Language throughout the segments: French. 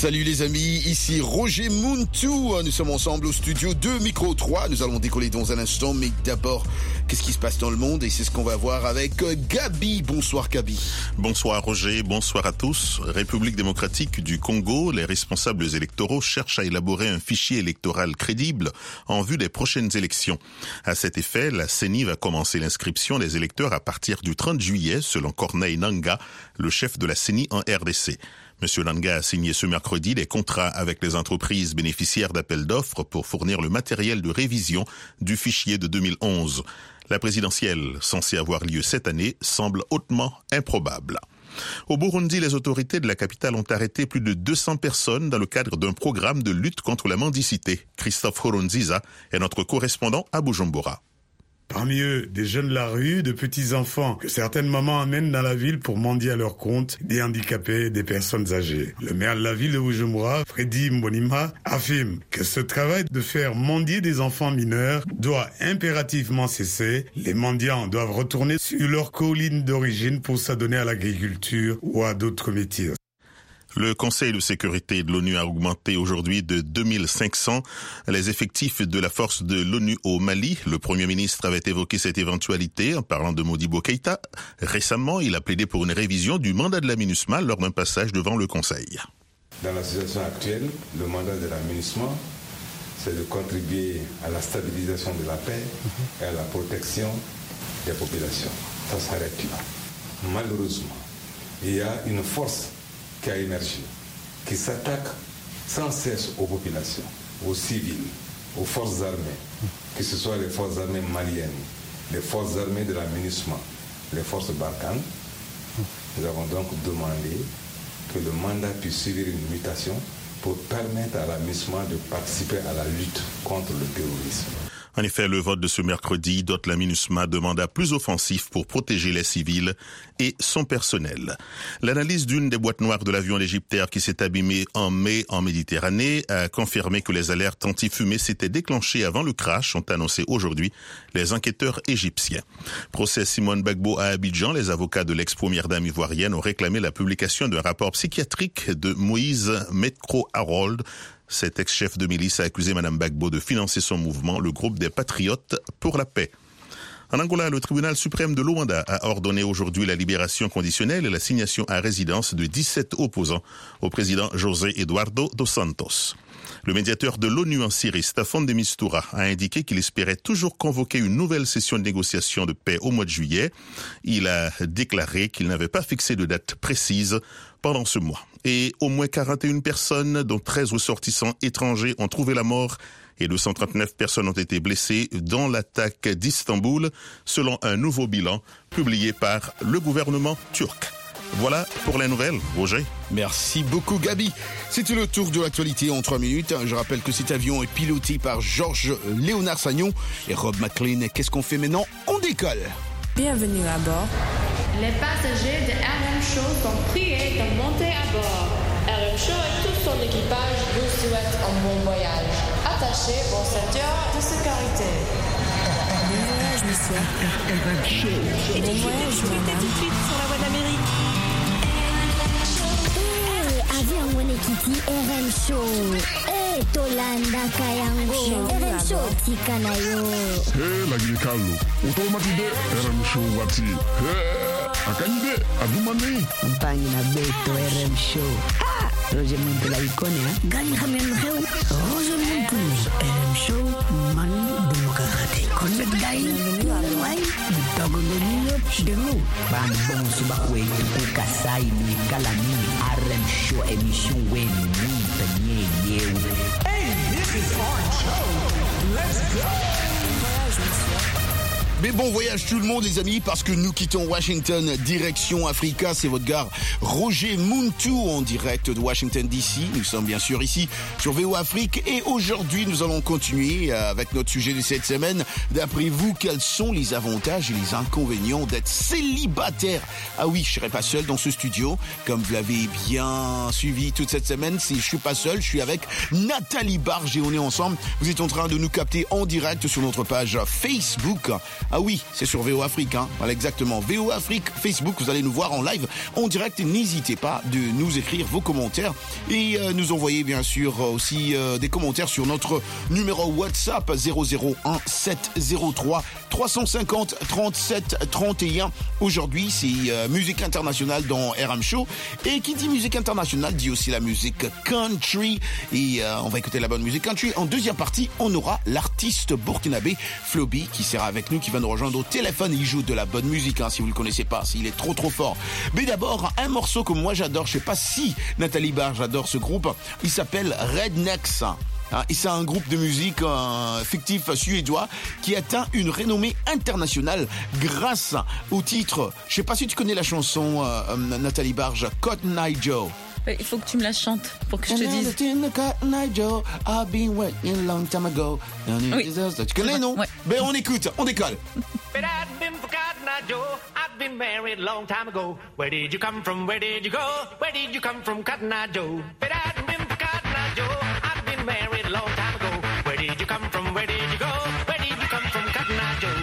Salut les amis, ici Roger Muntu. Nous sommes ensemble au studio 2, micro 3. Nous allons décoller dans un instant, mais d'abord, qu'est-ce qui se passe dans le monde? Et c'est ce qu'on va voir avec Gabi. Bonsoir Gabi. Bonsoir Roger, bonsoir à tous. République démocratique du Congo, les responsables électoraux cherchent à élaborer un fichier électoral crédible en vue des prochaines élections. À cet effet, la CENI va commencer l'inscription des électeurs à partir du 30 juillet, selon Corneille Nangaa, le chef de la CENI en RDC. Monsieur Nangaa a signé ce mercredi des contrats avec les entreprises bénéficiaires d'appels d'offres pour fournir le matériel de révision du fichier de 2011. La présidentielle, censée avoir lieu cette année, semble hautement improbable. Au Burundi, les autorités de la capitale ont arrêté plus de 200 personnes dans le cadre d'un programme de lutte contre la mendicité. Christophe Horonziza est notre correspondant à Bujumbura. Parmi eux, des jeunes de la rue, de petits-enfants que certaines mamans amènent dans la ville pour mendier à leur compte, des handicapés, des personnes âgées. Le maire de la ville de Bujumbura, Freddy Mbonimpa, affirme que ce travail de faire mendier des enfants mineurs doit impérativement cesser. Les mendiants doivent retourner sur leur colline d'origine pour s'adonner à l'agriculture ou à d'autres métiers. Le Conseil de sécurité de l'ONU a augmenté aujourd'hui de 2500 les effectifs de la force de l'ONU au Mali. Le Premier ministre avait évoqué cette éventualité en parlant de Modibo Keïta. Récemment, il a plaidé pour une révision du mandat de la MINUSMA lors d'un passage devant le Conseil. Dans la situation actuelle, le mandat de la MINUSMA, c'est de contribuer à la stabilisation de la paix et à la protection des populations. Ça s'arrête là. Malheureusement, il y a une force qui a émergé, qui s'attaque sans cesse aux populations, aux civils, aux forces armées, que ce soit les forces armées maliennes, les forces armées de la MINUSMA, les forces Barkhane. Nous avons donc demandé que le mandat puisse suivre une mutation pour permettre à la MINUSMA de participer à la lutte contre le terrorisme. En effet, le vote de ce mercredi dote la MINUSMA de mandat plus offensif pour protéger les civils et son personnel. L'analyse d'une des boîtes noires de l'avion d'Égyptaire qui s'est abîmé en mai en Méditerranée a confirmé que les alertes anti-fumée s'étaient déclenchées avant le crash, ont annoncé aujourd'hui les enquêteurs égyptiens. Procès Simone Gbagbo à Abidjan, les avocats de l'ex-première dame ivoirienne ont réclamé la publication d'un rapport psychiatrique de Moïse Metro-Harold. Cet ex-chef de milice a accusé Mme Gbagbo de financer son mouvement, le groupe des Patriotes pour la paix. En Angola, le tribunal suprême de Luanda a ordonné aujourd'hui la libération conditionnelle et l'assignation à résidence de 17 opposants au président José Eduardo dos Santos. Le médiateur de l'ONU en Syrie, Staffan de Mistura, a indiqué qu'il espérait toujours convoquer une nouvelle session de négociation de paix au mois de juillet. Il a déclaré qu'il n'avait pas fixé de date précise pendant ce mois. Et au moins 41 personnes, dont 13 ressortissants étrangers, ont trouvé la mort et 239 personnes ont été blessées dans l'attaque d'Istanbul, selon un nouveau bilan publié par le gouvernement turc. Voilà pour les nouvelles, Roger. Merci beaucoup Gabi. C'était le tour de l'actualité en 3 minutes. Je rappelle que cet avion est piloté par Georges Léonard Sagnon et Rob McLean. Qu'est-ce qu'on fait maintenant? On décolle. Bienvenue à bord. Les passagers de RM Show sont priés de monter à bord. RM Show et tout son équipage vous souhaitent un bon voyage. Attachez vos ceintures de sécurité. Bon voyage, monsieur. Bon voyage, madame. Tout de suite sur la voie de l'Amérique. Avion Wenekiti RM Show. Tolanda Kayango. RM Show Tikanayo. Lagi Carlo. Automatide RM Show Wati. Akande Adumani. Mpani na Beto RM Show. Roger Muntu la ikonia. Gani Hamem Heu. Roger Muntu RM Show. Manu Demokrati. Konnet Dai. Wai. Bitagolonio Denu. Bambon subakwe tuku kasai ni kalani. RM Show émission wen ni tanye yew. Hey, this is our show. Let's go. Voyage, monsieur. Mais bon voyage tout le monde les amis, parce que nous quittons Washington direction Africa. C'est votre gars Roger Muntu en direct de Washington DC. Nous sommes bien sûr ici sur VO Afrique et aujourd'hui nous allons continuer avec notre sujet de cette semaine. D'après vous, quels sont les avantages et les inconvénients d'être célibataire? Ah oui, je serai pas seul dans ce studio. Comme vous l'avez bien suivi toute cette semaine, je suis pas seul, je suis avec Nathalie Barge et on est ensemble. Vous êtes en train de nous capter en direct sur notre page Facebook. Ah oui, c'est sur VO Afrique, hein. Voilà, exactement. VO Afrique, Facebook, vous allez nous voir en live, en direct. N'hésitez pas de nous écrire vos commentaires et nous envoyer bien sûr aussi des commentaires sur notre numéro WhatsApp 001 703 350 37 31. Aujourd'hui, c'est musique internationale dans RM Show. Et qui dit musique internationale dit aussi la musique country. Et on va écouter la bonne musique country. En deuxième partie, on aura l'artiste burkinabé Flobi qui sera avec nous, qui va nous rejoindre au téléphone. Il joue de la bonne musique, hein, si vous le connaissez pas, s'il est trop fort. Mais d'abord, un morceau que moi j'adore. Je sais pas si Nathalie Barge adore ce groupe. Il s'appelle Rednecks. Et c'est un groupe de musique fictif suédois qui atteint une renommée internationale grâce au titre. Je sais pas si tu connais la chanson Nathalie Barge, Cotton Eye Joe. Il faut que tu me la chantes pour que je te dise. Oui. Tu connais, non? Ouais. Ben on écoute, on décolle. But I'd been for Cotton Eye Joe. I'd been married a long time ago. Where did you come from? Where did you go? Where did you come from, Cotton Eye Joe? But I'd been for Cotton Eye Joe. I'd been married a long time ago. Where did you come from? Where did you go? Where did you come from, Cotton Eye Joe?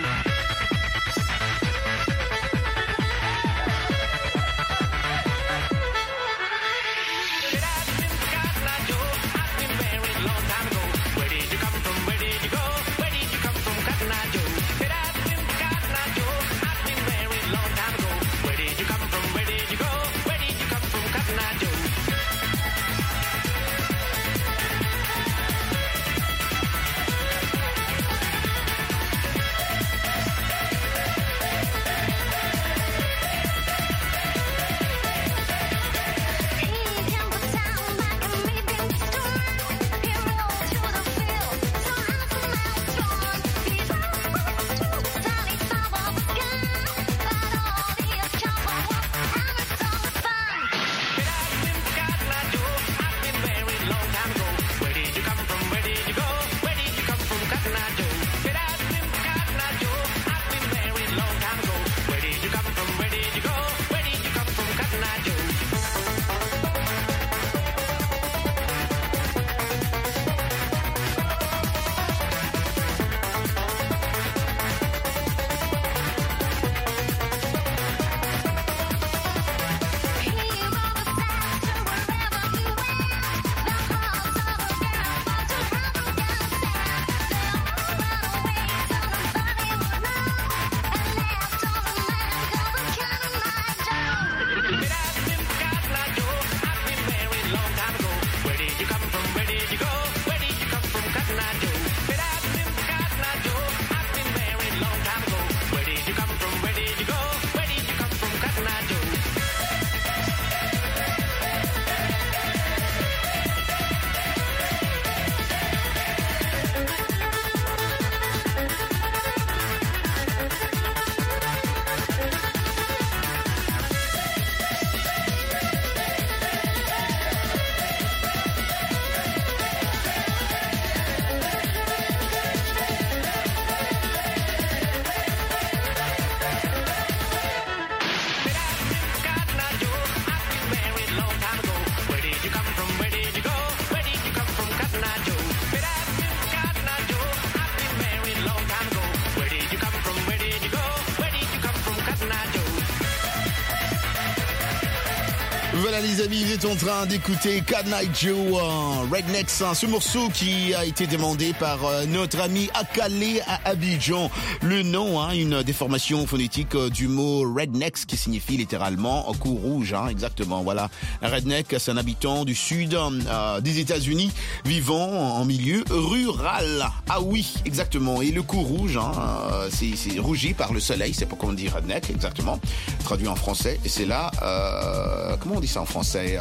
Voilà les amis, vous êtes en train d'écouter Cotton Eye Joe, Rednecks, ce morceau qui a été demandé par notre ami Akale à Abidjan. Le nom, une déformation phonétique du mot Rednecks qui signifie littéralement cou rouge, exactement. Voilà, un redneck, c'est un habitant du sud des États-Unis vivant en milieu rural. Ah oui, exactement. Et le cou rouge, c'est rougi par le soleil, c'est pourquoi on dit redneck, exactement. Traduit en français, et c'est là, comment on dit ça en français,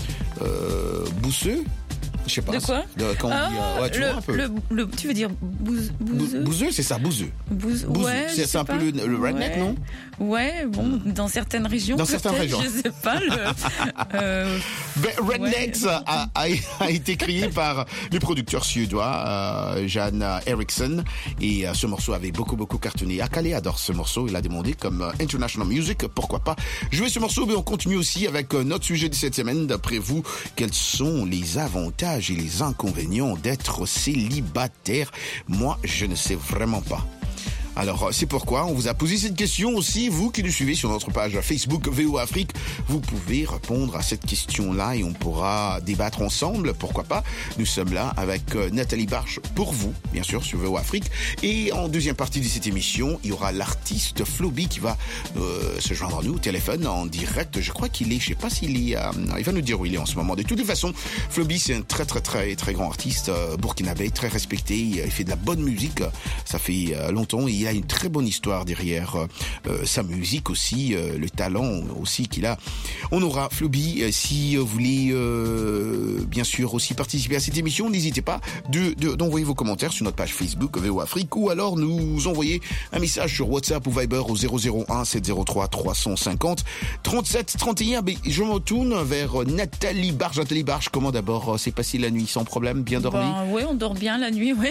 bousseux? Je sais pas. De quoi? Quand on dit, tu vois un peu. Tu veux dire bouseux? Bouseux, c'est ça, bouseux. Bouseux. Ouais, c'est un peu le redneck, non? Ouais, bon, dans certaines régions. Dans certaines régions. Je sais pas. Rednecks a été créé par le producteur suédois Jan Eriksson, et ce morceau avait beaucoup cartonné. Akale adore ce morceau, il a demandé comme International Music, pourquoi pas jouer ce morceau. Mais on continue aussi avec notre sujet de cette semaine. D'après vous, quels sont les avantages et les inconvénients d'être célibataire? Moi, je ne sais vraiment pas. Alors, c'est pourquoi on vous a posé cette question aussi. Vous qui nous suivez sur notre page Facebook VOA Afrique, vous pouvez répondre à cette question-là et on pourra débattre ensemble. Pourquoi pas? Nous sommes là avec Nathalie Barche pour vous, bien sûr, sur VOA Afrique. Et en deuxième partie de cette émission, il y aura l'artiste Floby qui va se joindre à nous au téléphone en direct. Je crois qu'il est, je sais pas s'il est, il va nous dire où il est en ce moment. De toutes les façons, Floby, c'est un très grand artiste burkinabé, très respecté. Il fait de la bonne musique. Ça fait longtemps et il a une très bonne histoire derrière sa musique aussi, le talent aussi qu'il a. On aura Floby. Si vous voulez bien sûr aussi participer à cette émission, n'hésitez pas d'envoyer vos commentaires sur notre page Facebook VOA Afrique ou alors nous envoyer un message sur WhatsApp ou Viber au 001 703 350 37 31. Je me tourne vers Nathalie Barche. Nathalie Barche, comment d'abord s'est passé la nuit sans problème, bien dormi? Oui, on dort bien la nuit, oui.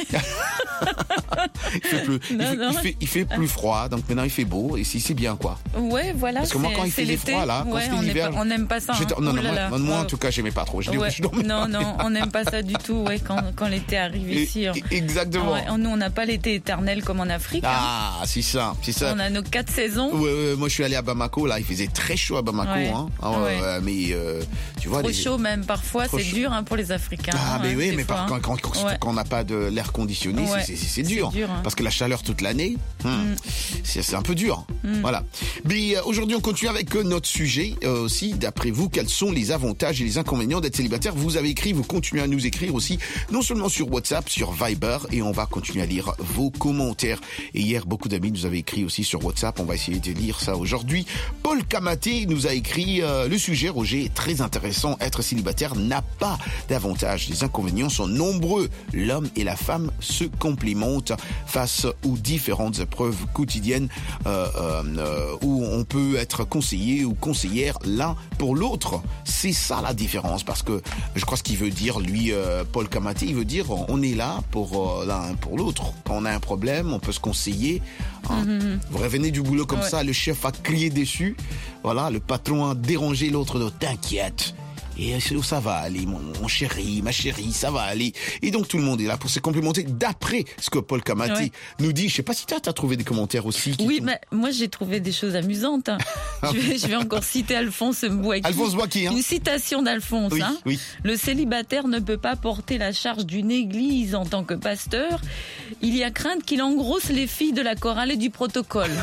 Il fait plus froid, donc maintenant il fait beau et c'est bien quoi. Ouais, voilà. Parce que moi quand il fait froid là, quand c'était l'hiver, on n'aime pas ça. Moi en tout cas j'aimais pas trop. Non, on n'aime pas ça du tout. Ouais, quand l'été arrive ici. Exactement. Nous on n'a pas l'été éternel comme en Afrique. Ah, c'est ça. On a nos 4 saisons. Ouais, moi je suis allé à Bamako là, il faisait très chaud à Bamako, mais tu vois. Trop chaud même parfois, c'est dur pour les Africains. Ah mais oui, mais quand on n'a pas de l'air conditionné, c'est dur. Parce que la chaleur toute l'année, c'est un peu dur. Voilà. Mais aujourd'hui, on continue avec notre sujet aussi. D'après vous, quels sont les avantages et les inconvénients d'être célibataire? Vous avez écrit, vous continuez à nous écrire aussi, non seulement sur WhatsApp, sur Viber, et on va continuer à lire vos commentaires. Et hier, beaucoup d'amis nous avaient écrit aussi sur WhatsApp. On va essayer de lire ça aujourd'hui. Paul Kamaté nous a écrit le sujet, Roger, est très intéressant. Être célibataire n'a pas d'avantages. Les inconvénients sont nombreux. L'homme et la femme se complémentent face aux différentes épreuves quotidiennes où on peut être conseiller ou conseillère l'un pour l'autre. C'est ça la différence, parce que je crois ce qu'il veut dire, lui, Paul Kamaté, il veut dire on est là pour l'un pour l'autre. Quand on a un problème, on peut se conseiller. Vous revenez du boulot comme ça, le chef a crié dessus, voilà, le patron a dérangé l'autre, t'inquiète. Et ça va aller, mon chéri, ma chérie, ça va aller. Et donc tout le monde est là pour se complémenter d'après ce que Paul Kamaté nous dit. Je sais pas si tu as trouvé des commentaires aussi. Mais moi j'ai trouvé des choses amusantes. Je vais encore citer Alphonse Mbouaki. Alphonse Mbouaki, Une citation d'Alphonse. Oui. Le célibataire ne peut pas porter la charge d'une église en tant que pasteur. Il y a crainte qu'il engrosse les filles de la chorale et du protocole.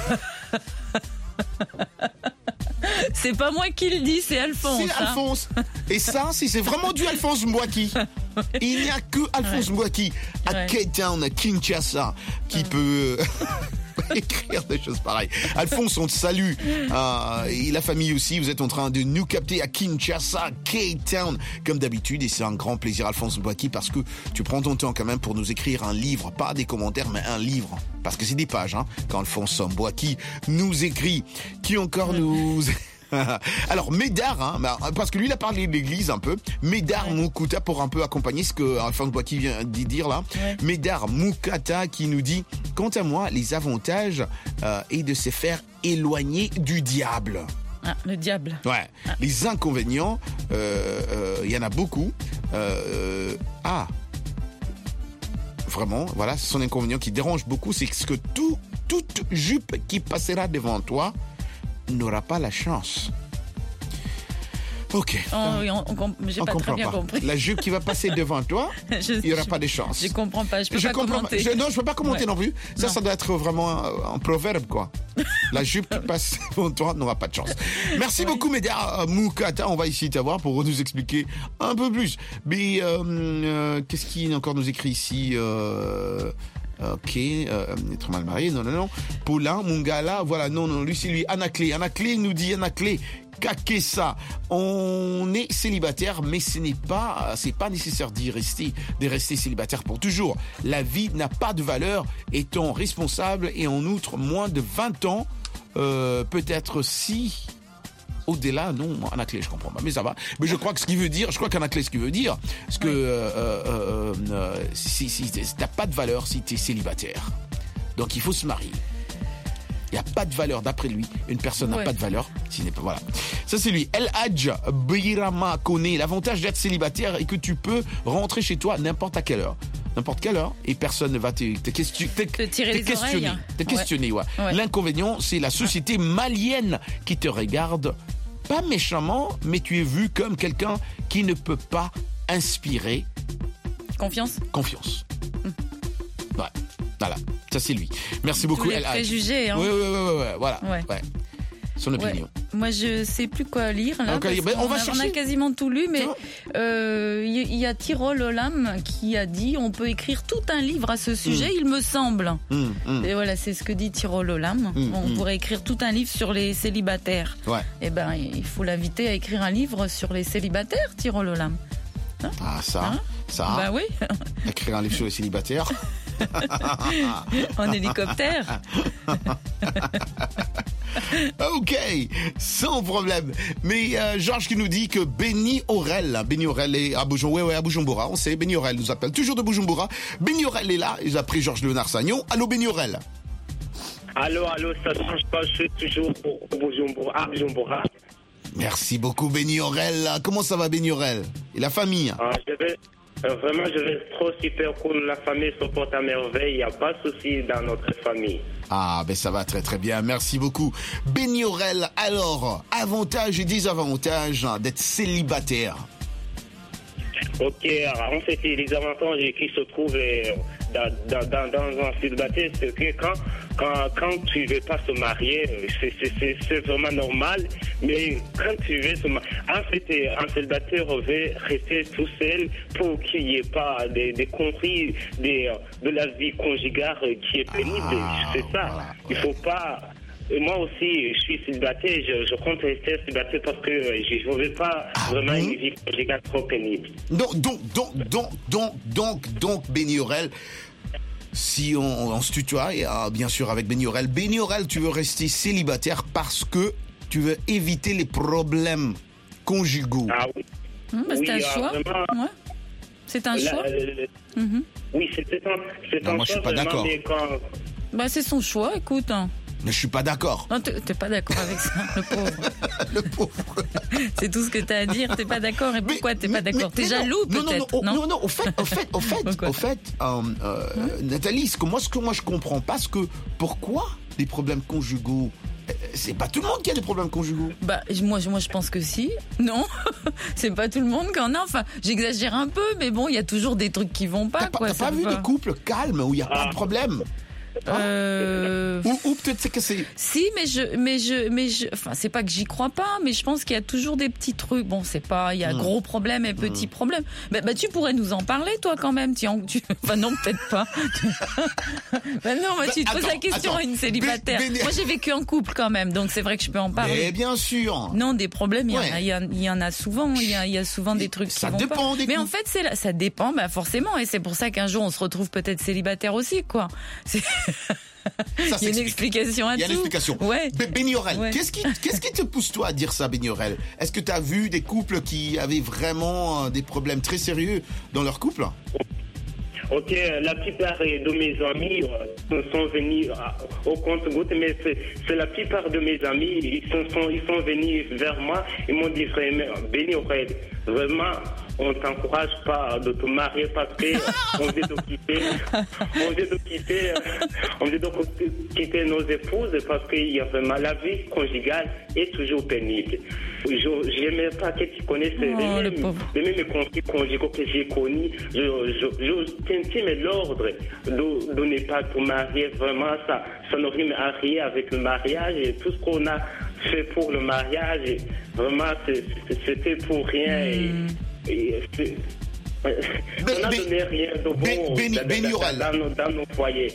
C'est pas moi qui le dis, c'est Alphonse. C'est Alphonse. Et ça, c'est vraiment du Alphonse Mbouaki. Il n'y a que Alphonse Mbouaki à Cape Town, à Kinshasa, qui peut écrire des choses pareilles. Alphonse, on te salue. Et la famille aussi, vous êtes en train de nous capter à Kinshasa, Cape Town, comme d'habitude. Et c'est un grand plaisir, Alphonse Mbouaki, parce que tu prends ton temps quand même pour nous écrire un livre, pas des commentaires, mais un livre. Parce que c'est des pages, quand Alphonse Mbouaki nous écrit. Qui encore nous... Alors Médard, parce que lui il a parlé de l'église un peu. Médard Moukouta, pour un peu accompagner ce que Alphonse Mbouaki vient de dire là. Médard Moukata qui nous dit: quant à moi, les avantages est de se faire éloigner du diable. Le diable. Ouais. Les inconvénients, il y en a beaucoup. Vraiment, voilà, ce sont des inconvénients qui dérangent beaucoup, c'est que toute jupe qui passera devant toi n'aura pas la chance. Ok. J'ai pas très bien compris. La jupe qui va passer devant toi, il n'y aura pas de chance. Je comprends pas, je peux pas commenter. Non, je peux pas commenter non plus. Ça doit être vraiment un proverbe, quoi. La jupe qui passe devant toi n'aura pas de chance. Merci beaucoup, Médard Moukata. On va ici t'avoir pour nous expliquer un peu plus. Mais qu'est-ce qu'il encore nous écrit ici Ok, être mal marié, non. Paulin, Mungala, voilà, non, lui c'est lui. Anaclé nous dit, Anaclé, Kakessa, on est célibataire, mais c'est pas nécessaire d'y rester, de rester célibataire pour toujours. La vie n'a pas de valeur étant responsable et en outre moins de 20 ans, peut-être si... Au-delà, non, Anaclé, je comprends pas, mais ça va. Mais je crois qu'Anaclé, ce qu'il veut dire, c'est que si t'as pas de valeur si t'es célibataire. Donc il faut se marier. Il n'y a pas de valeur, d'après lui. Une personne n'a pas de valeur s'il n'est pas... Voilà. Ça, c'est lui. El Hadj Birama Kone. L'avantage d'être célibataire est que tu peux rentrer chez toi n'importe à quelle heure. n'importe quelle heure, et personne ne va te tirer les oreilles. Te questionner, ouais. L'inconvénient, c'est la société malienne qui te regarde, pas méchamment, mais tu es vu comme quelqu'un qui ne peut pas inspirer confiance. Ouais, voilà, ça c'est lui. Merci beaucoup. Tous les préjugés, hein. Oui, voilà. Ouais. Son opinion. Ouais. Moi, je sais plus quoi lire. Là, on a quasiment tout lu, mais il y a Tirol Olam qui a dit on peut écrire tout un livre à ce sujet, il me semble. Et voilà, c'est ce que dit Tirol Olam. On pourrait écrire tout un livre sur les célibataires. Ouais. Eh ben, il faut l'inviter à écrire un livre sur les célibataires, Tirol Olam. Hein? Ça. Bah oui. Écrire un livre sur les célibataires. En hélicoptère. Ok, sans problème. Mais Georges qui nous dit que Benny Aurel est à Bujumbura. On sait, Benny Aurel nous appelle toujours de Bujumbura. Benny Aurel est là. Il a pris Georges Léonard Sagnon. Allô Benny Aurel. Allô, ça ne change pas. Je suis toujours à Bujumbura. Merci beaucoup Benny Aurel. Comment ça va Benny Aurel? Et la famille? Vraiment, je vais trop super cool. La famille se porte à merveille. Il n'y a pas de souci dans notre famille. Ah, ben ça va très très bien. Merci beaucoup. Benny Aurel, alors, avantages et désavantages d'être célibataire. Ok, alors, en fait, les avantages qui se trouvent dans un célibataire, c'est que quand tu ne veux pas se marier, c'est vraiment normal. Mais quand tu veux se marier, en fait, un célibataire veut rester tout seul pour qu'il n'y ait pas des conflits de la vie conjugale qui est pénible. C'est ça. Voilà, ouais. Il ne faut pas... Et moi aussi, je suis célibataire, je compte rester célibataire parce que je ne veux pas vraiment une vie conjugale trop pénible. Donc, Benny Aurel, si on se tutoie, bien sûr avec Benny Aurel, tu veux rester célibataire parce que tu veux éviter les problèmes conjugaux. Ah oui. C'est un choix. Vraiment, ouais. C'est un choix. Oui, c'est un choix. Moi, je suis pas d'accord. Bah, c'est son choix, écoute. Mais je suis pas d'accord. Non, t'es pas d'accord avec ça, le pauvre. Le pauvre. C'est tout ce que t'as à dire, t'es pas d'accord. Et pourquoi t'es pas d'accord? T'es jaloux, peut-être? Non, au fait, Nathalie, ce que moi je comprends pas, pourquoi les problèmes conjugaux? C'est pas tout le monde qui a des problèmes conjugaux. Bah, moi, je pense que si. Non, c'est pas tout le monde qui en a. Enfin, j'exagère un peu, mais bon, il y a toujours des trucs qui vont pas. T'as pas vu des couples calmes où il y a pas de problème? Ou peut-être c'est que c'est... Si, mais je, enfin, c'est pas que j'y crois pas, mais je pense qu'il y a toujours des petits trucs. Bon, c'est pas, il y a gros problèmes et petits problèmes. Bah, tu pourrais nous en parler, toi, quand même. Enfin, non, peut-être pas. Tu te poses la question à une célibataire. Moi, j'ai vécu en couple, quand même, donc c'est vrai que je peux en parler. Mais bien sûr. Non, des problèmes, il y en a souvent. Il y a souvent des trucs qui vont pas. Ça dépend des couples. Mais en fait, ça dépend, forcément. Et c'est pour ça qu'un jour, on se retrouve peut-être célibataire aussi, quoi. Il y a une explication à tout. Il y a une explication. Ouais. Benny Aurel, qu'est-ce qui te pousse toi à dire ça, Benny Aurel? Est-ce que tu as vu des couples qui avaient vraiment des problèmes très sérieux dans leur couple? Ok, la plupart de mes amis sont venus au compte-gouttes, mais c'est la plupart de mes amis, ils sont venus vers moi, ils m'ont dit vraiment, Benny Aurel, vraiment, on t'encourage pas de te marier parce que on vient de quitter nos épouses parce qu'il y a vraiment la vie conjugale est toujours pénible. Je n'aimais pas que tu connaisses les mêmes conflits conjugaux que j'ai connus. Je t'intime l'ordre de ne pas te marier. Vraiment, ça ne rime à rien avec le mariage et tout ce qu'on a fait pour le mariage, vraiment, c'était pour rien. On n'a donné rien de bon dans nos foyers.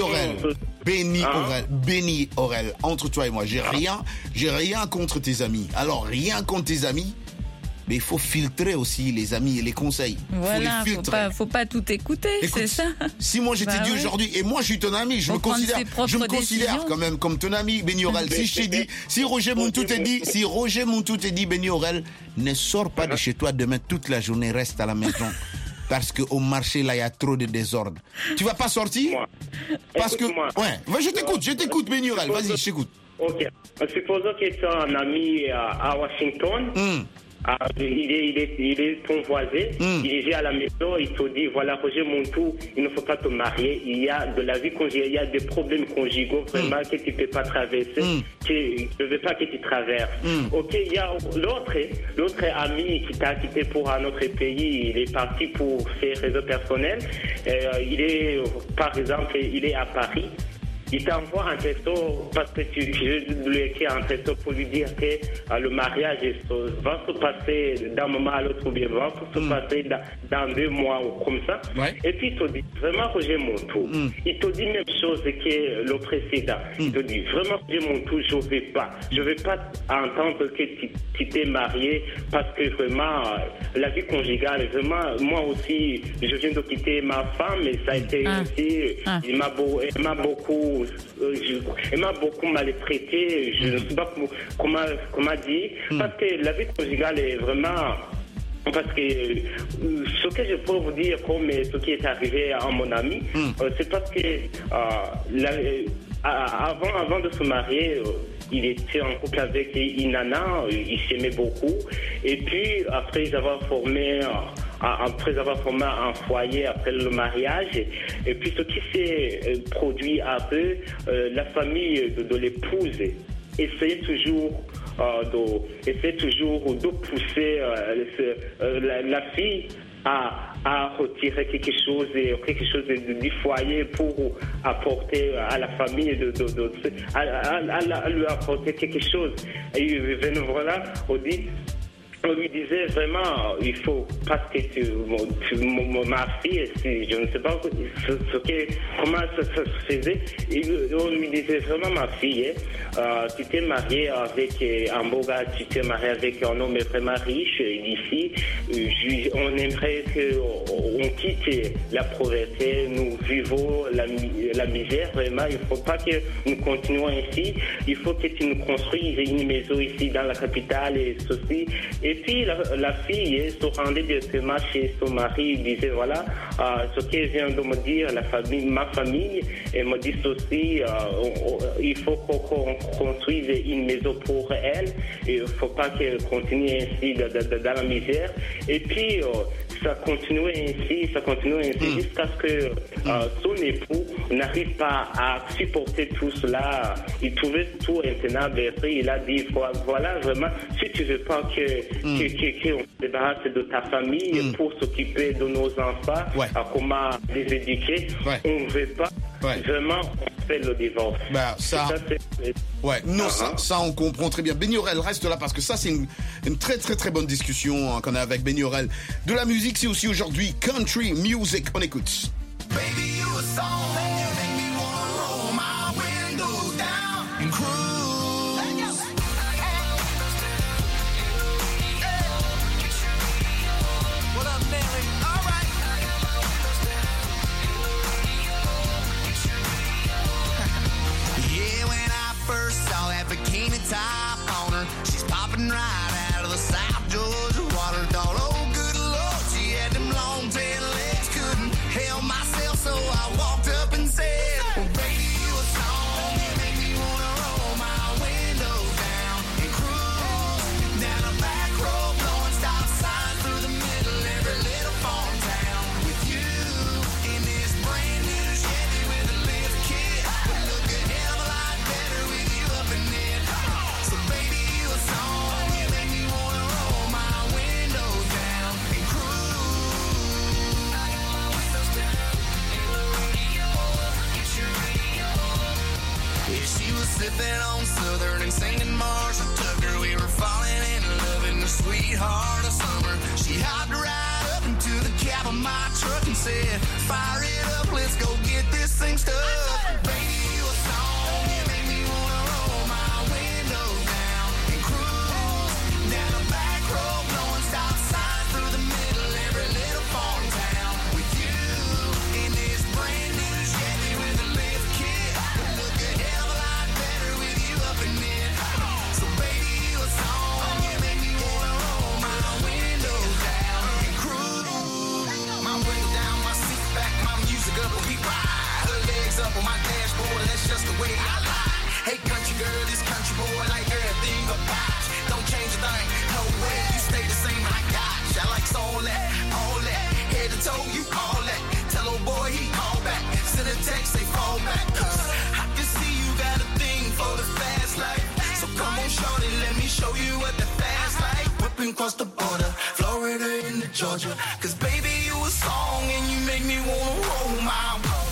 Benny Aurel, entre toi et moi, j'ai rien contre tes amis. Alors, rien contre tes amis, mais il faut filtrer aussi les amis et les conseils. Voilà, faut pas tout écouter. Écoute, c'est ça. Si moi j'étais dit aujourd'hui, et moi je suis ton ami, je me considère quand même comme ton ami, Benny Aurel. Si je t'ai dit, si Roger Mountou te dit, Benny Aurel, ne sors pas de chez toi demain toute la journée, reste à la maison. Parce qu'au marché, là, il y a trop de désordre. Tu vas pas sortir? Parce que... Ouais, je t'écoute, Benny Aurel. Vas-y, je t'écoute. Ok. Supposons que tu as un ami à Washington. il est ton voisin, il vient à la maison, il te dit, voilà, Roger Montou, il ne faut pas te marier, il y a de la vie conjugale, il y a des problèmes conjugaux vraiment que tu ne peux pas traverser, que je ne veux pas que tu traverses. Ok, il y a l'autre ami qui t'a quitté pour un autre pays, il est parti pour ses raisons personnelles, il est, par exemple, il est à Paris. Il t'envoie un texto parce que je lui ai écrit un texto pour lui dire que le mariage va se passer d'un moment à l'autre ou bien va se passer dans 2 mois ou comme ça. Ouais. Et puis il te dit vraiment Roger Montou. Il te dit même chose que le précédent. Il te dit vraiment Roger Montou, je ne vais pas entendre que tu t'es marié parce que vraiment la vie conjugale, vraiment moi aussi je viens de quitter ma femme et ça a été aussi, elle m'a beaucoup maltraité, je ne sais pas comment dire, parce que la vie conjugale est vraiment... Parce que ce que je peux vous dire comme ce qui est arrivé à mon ami, c'est parce que avant de se marier, il était en couple avec une nana, il s'aimait beaucoup, et puis après avoir formé un foyer après le mariage, et puis ce qui s'est produit après, la famille de l'épouse essayait toujours de pousser la fille à retirer quelque chose du foyer pour apporter à la famille à lui apporter quelque chose. Et voilà, on lui disait vraiment, il faut, parce que ma fille, je ne sais pas comment ça se faisait, on lui disait vraiment, ma fille, tu t'es mariée avec un beau gars, tu t'es mariée avec un homme vraiment riche ici, on aimerait qu'on quitte la pauvreté, nous vivons la misère, vraiment, il ne faut pas que nous continuons ainsi, il faut que tu nous construises une maison ici dans la capitale et ceci. Et puis la fille se rendait directement chez son mari, il disait voilà, ce qu'elle vient de me dire, ma famille, elle me dit ceci, il faut qu'on construise une maison pour elle, il ne faut pas qu'elle continue ainsi dans la misère. Et puis ça continuait ainsi jusqu'à ce que son époux n'arrive pas à supporter tout cela. Il trouvait tout intenable. Il a dit voilà, vraiment, si tu veux pas qu'on se débarrasse de ta famille pour s'occuper de nos enfants, comment les éduquer, on ne veut pas vraiment faire le divorce. Ça on comprend très bien. Benny Aurel reste là parce que ça c'est une très très très bonne discussion qu'on a avec Benny Aurel. De la musique, c'est aussi aujourd'hui country music. On écoute. Baby, you a song that you make me wanna roll my windows down and cruise. What up, Mary? All right. Yeah, when I first saw that bikini top on her, she's popping right out of the South Georgia water. Thought, oh, good Lord, she had them long tail legs, couldn't help myself, so I walked up and said, well, baby, you a song, you make me wanna roll my windows down and cruise down a back road, blowing stop signs through the middle of every little farm town. With you in this brand new Chevy with a lift kit, would look a hell of a lot better with you up in it. So baby, you a song, you make me wanna roll my windows down and cruise. Yeah, she was sipping on Southern and singing Marshall Tucker. We were falling in love in the sweetheart of summer. She hopped right up into the cab of my truck and said, fire it up, let's go get this thing stuck. Baby, you a song, you make me wanna roll my windows down and cruise down a back road, blowing stop signs through the middle of every little farm town. With you in this brand new Chevy with a lift kit, would look a hell of a lot better with you up in it. So baby, you a song, you make me wanna roll my windows down and cruise. My window down, my seat back, my music up, we ride. Her legs up on my dashboard. told you all that. Tell old boy he call back. Send a text, they fall back. 'Cause I can see you got a thing for the fast life. So come on, shorty, let me show you what the fast life. Whipping across the border, Florida into Georgia. 'Cause baby, you a song and you make me wanna roll my.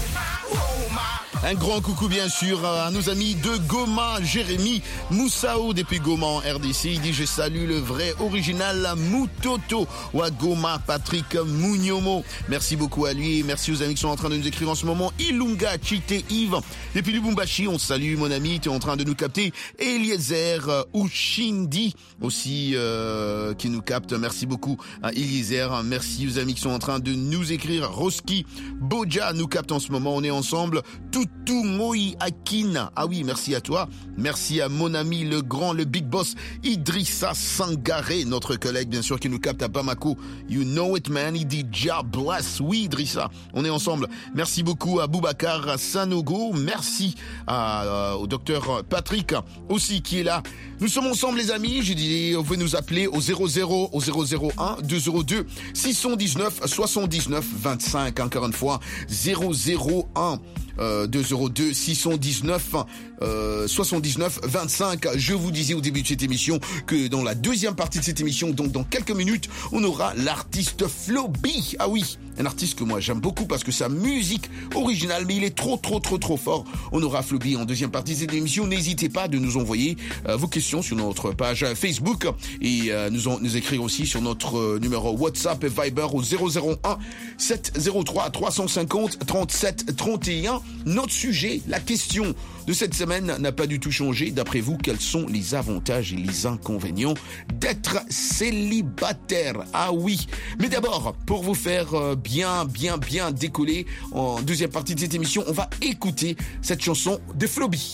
Un grand coucou bien sûr à nos amis de Goma, Jérémy Moussao depuis Goma en RDC. Il dit je salue le vrai original Moutoto ou à Goma, Patrick Mouniomo. Merci beaucoup à lui et merci aux amis qui sont en train de nous écrire en ce moment. Ilunga, Chite, Yves. Depuis Lubumbashi, on te salue mon ami, tu es en train de nous capter. Eliezer Ushindi aussi qui nous capte. Merci beaucoup à Eliezer. Merci aux amis qui sont en train de nous écrire. Roski Boja nous capte en ce moment. On est ensemble. Tutu Moi Akin. Ah oui, merci à toi. Merci à mon ami le grand, le big boss Idrissa Sangaré, notre collègue bien sûr qui nous capte à Bamako. You know it man, il dit Ja bless. Oui Idrissa, on est ensemble. Merci beaucoup à Boubacar Sanogo. Merci au docteur Patrick aussi qui est là. Nous sommes ensemble les amis. J'ai dit, vous pouvez nous appeler au 00 au 001 202 619 79 25. Encore une fois, 001 202 619 79 25. Je vous disais au début de cette émission que dans la deuxième partie de cette émission, donc dans quelques minutes, on aura l'artiste Floby. Ah oui, un artiste que moi j'aime beaucoup parce que sa musique originale, mais il est trop fort. On aura Floby en deuxième partie de cette émission. N'hésitez pas de nous envoyer vos questions sur notre page Facebook et nous écrire aussi sur notre numéro WhatsApp et Viber au 001 703 350 37 31. Notre sujet, la question de cette semaine n'a pas du tout changé. D'après vous, quels sont les avantages et les inconvénients d'être célibataire? Ah oui. Mais d'abord, pour vous faire bien décoller en deuxième partie de cette émission, on va écouter cette chanson de Floby.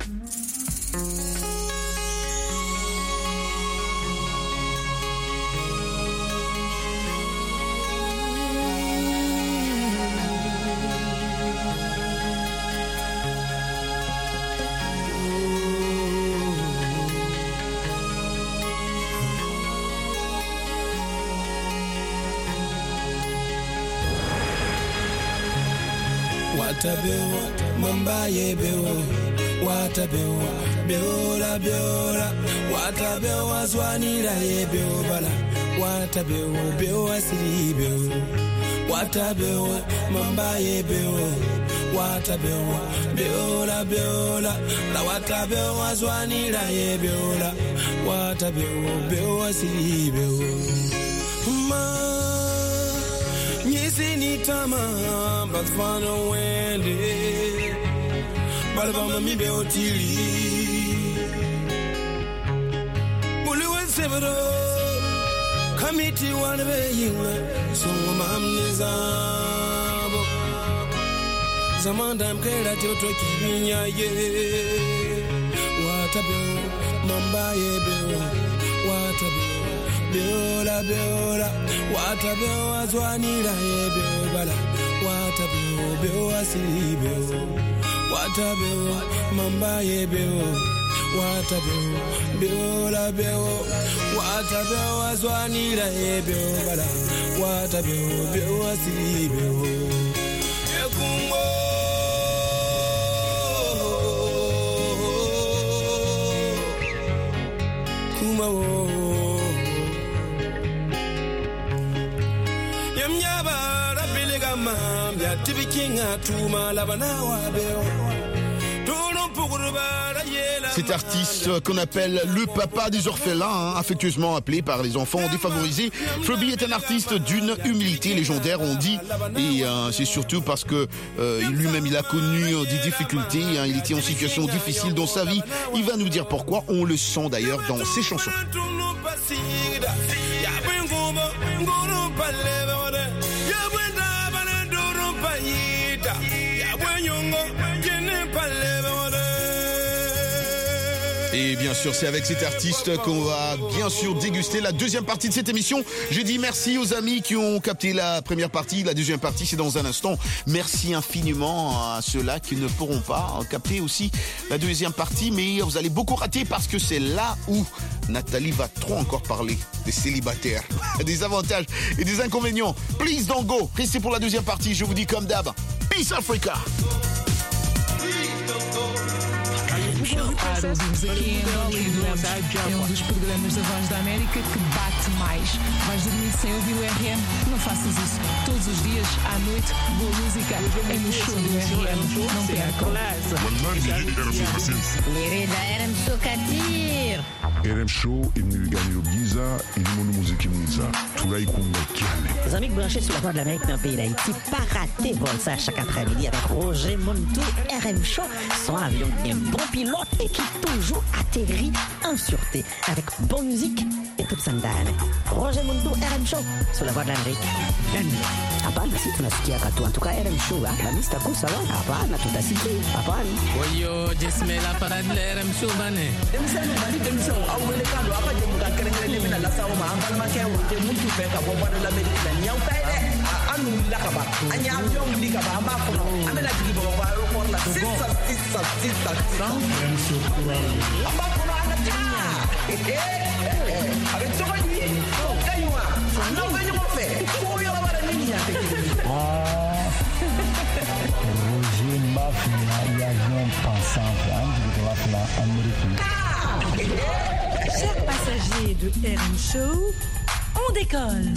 Watabewa, mambaye bewa, watabewa, beola beola, watabewa zwanira ye beobala, watabewa bewa siri bewa, watabewa, mambaye bewa, watabewa, beola beola, la watabewa zwanira ye beola, watabewa bewa siri bewa. Nyisi ni tama batfana wende balbama mi be otili Buluwe sebro kamiti wane be yinga songo mamnizabo zamanda mkera toto kibinya ye watabe mamba ye be watabe beola beola watabewa zwanira ye beobala watabewa beola siri beo watabewa mamba ye beo watabewa beola beo watabewa zwanira ye beobala watabewa beola siri beo ekungo kumawo Cet artiste qu'on appelle le papa des orphelins, affectueusement appelé par les enfants défavorisés, Floby est un artiste d'une humilité légendaire, on dit, et c'est surtout parce que lui-même il a connu des difficultés, il était en situation difficile dans sa vie. Il va nous dire pourquoi, on le sent d'ailleurs dans ses chansons. Et bien sûr, c'est avec cet artiste qu'on va bien sûr déguster la deuxième partie de cette émission. J'ai dit merci aux amis qui ont capté la première partie. La deuxième partie, c'est dans un instant. Merci infiniment à ceux-là qui ne pourront pas capter aussi la deuxième partie. Mais vous allez beaucoup rater parce que c'est là où Nathalie va trop encore parler des célibataires, des avantages et des inconvénients. Please don't go. Restez pour la deuxième partie. Je vous dis comme d'hab. Peace Africa. Ouvimos aqui em Hollywood é um dos programas da Voz da América que bate mais. Vais dormir sem ouvir o RM? Não faças isso. Todos os dias, à noite, boa música é no show do RM. Não percam. RM Show Katir. RM Show imniganyiro byiza irimo n'umuziki mwiza turayikunda cyane. Les amis branchés sur la Voix de l'Amérique dans le pays d'Haïti, pas rater vol ça chaque après-midi avec Roger Montou, RM Show, son avion bien bon pilote et qui toujours atterrit en sûreté avec bonne musique et toute sa ndani. Roger Montou, RM Show sur la Voix de l'Amérique. Hapana, si tunasikia katu. En tout cas, RM Show, la liste à course, alors, hapana, tutasikia, hapana. Oyo, jesme la parade de RM Show, bane. Roger Mafia e avião passante antes de lá Amérique. Chers passagers de RM Show, on décolle.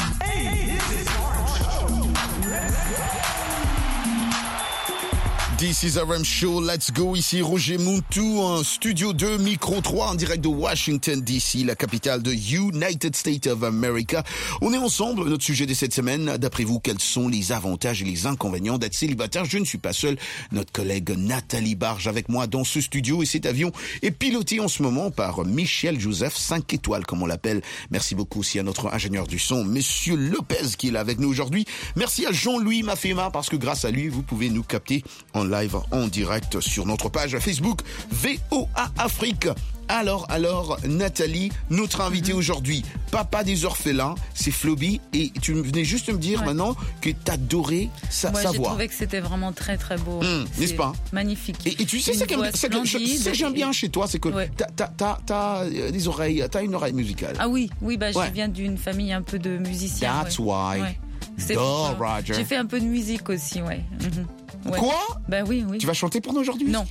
This is RM Show, let's go. Ici Roger Montou, en studio 2, micro 3, en direct de Washington DC, la capitale de United States of America. On est ensemble, notre sujet de cette semaine. D'après vous, quels sont les avantages et les inconvénients d'être célibataire? Je ne suis pas seul. Notre collègue Nathalie Barge avec moi dans ce studio, et cet avion est piloté en ce moment par Michel Joseph, 5 étoiles comme on l'appelle. Merci beaucoup aussi à notre ingénieur du son, Monsieur Lopez, qui est là avec nous aujourd'hui. Merci à Jean-Louis Mafema, parce que grâce à lui, vous pouvez nous capter en live, en direct sur notre page Facebook VOA Afrique. Alors, Nathalie, notre invité aujourd'hui, papa des orphelins, c'est Floby, et tu venais juste me dire maintenant que t'adorais sa voix. J'ai trouvé que c'était vraiment très très beau. N'est-ce pas? Magnifique. Et tu sais, ça que j'aime bien chez toi, c'est que t'as des oreilles, t'as une oreille musicale. Ah oui, je viens d'une famille un peu de musiciens. That's why. Ouais. Roger. J'ai fait un peu de musique aussi, ouais. Quoi? Ben oui. Tu vas chanter pour nous aujourd'hui? Non.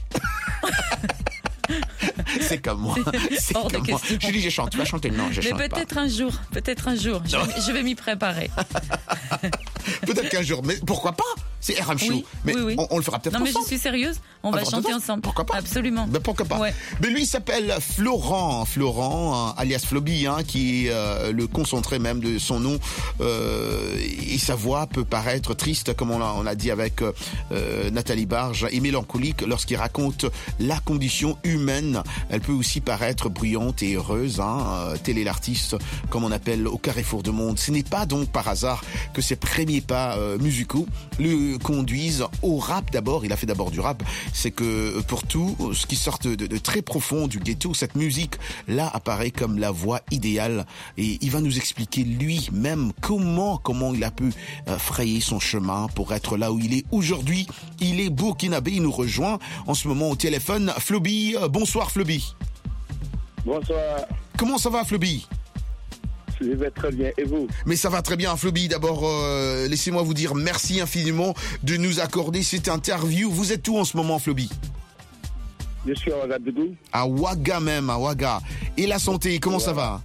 C'est comme moi. C'est hors comme de moi. question. Je dis, je chante. Tu vas chanter? Non, je chante pas. Mais peut-être un jour. Je vais m'y préparer. Peut-être qu'un jour. Mais pourquoi pas? C'est RM Show. Oui, mais oui. On le fera peut-être ensemble. Non, mais je suis sérieuse. On va chanter ensemble. Pourquoi pas? Absolument. Ben pourquoi pas? Ouais. Mais lui, il s'appelle Florent, alias Floby, qui est le concentré même de son nom. Et sa voix peut paraître triste, comme on a dit avec Nathalie Barge, et mélancolique lorsqu'il raconte la condition humaine. Elle peut aussi paraître bruyante et heureuse. Tel est l'artiste, comme on appelle au carrefour du monde. Ce n'est pas donc par hasard que ses premiers pas musicaux le conduisent au rap d'abord. Il a fait d'abord du rap. C'est que pour tout ce qui sort de très profond du ghetto, cette musique-là apparaît comme la voie idéale. Et il va nous expliquer lui-même comment il a pu frayer son chemin pour être là où il est aujourd'hui. Il est burkinabé, il nous rejoint en ce moment au téléphone. Floby, bonsoir Floby. Bonsoir. Comment ça va Floby? Je vais très bien, et vous? Mais ça va très bien, Floby. D'abord, laissez-moi vous dire merci infiniment de nous accorder cette interview. Vous êtes où en ce moment, Floby? Je suis à Ouagadougou. À Ouaga même, à Ouaga. Et la santé, comment ça va?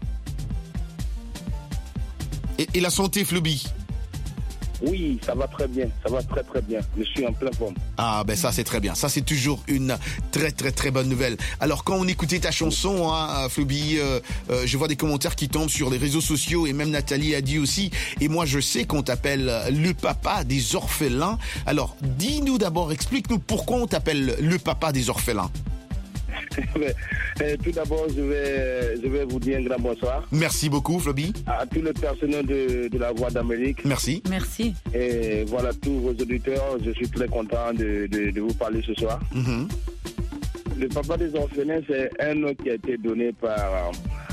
Et la santé, Floby? Oui, ça va très bien, ça va très très bien. Je suis en pleine forme. Ah ben ça c'est très bien, ça c'est toujours une très très très bonne nouvelle. Alors quand on écoutait ta chanson, Floby, je vois des commentaires qui tombent sur les réseaux sociaux et même Nathalie a dit aussi. Et moi je sais qu'on t'appelle le papa des orphelins. Alors dis-nous d'abord, explique-nous pourquoi on t'appelle le papa des orphelins. Tout d'abord, je vais vous dire un grand bonsoir. Merci beaucoup, Floby. À tout le personnel de la Voix d'Amérique. Merci. Merci. Et voilà, tous vos auditeurs, je suis très content de vous parler ce soir. Le papa des orphelins, c'est un nom qui a été donné par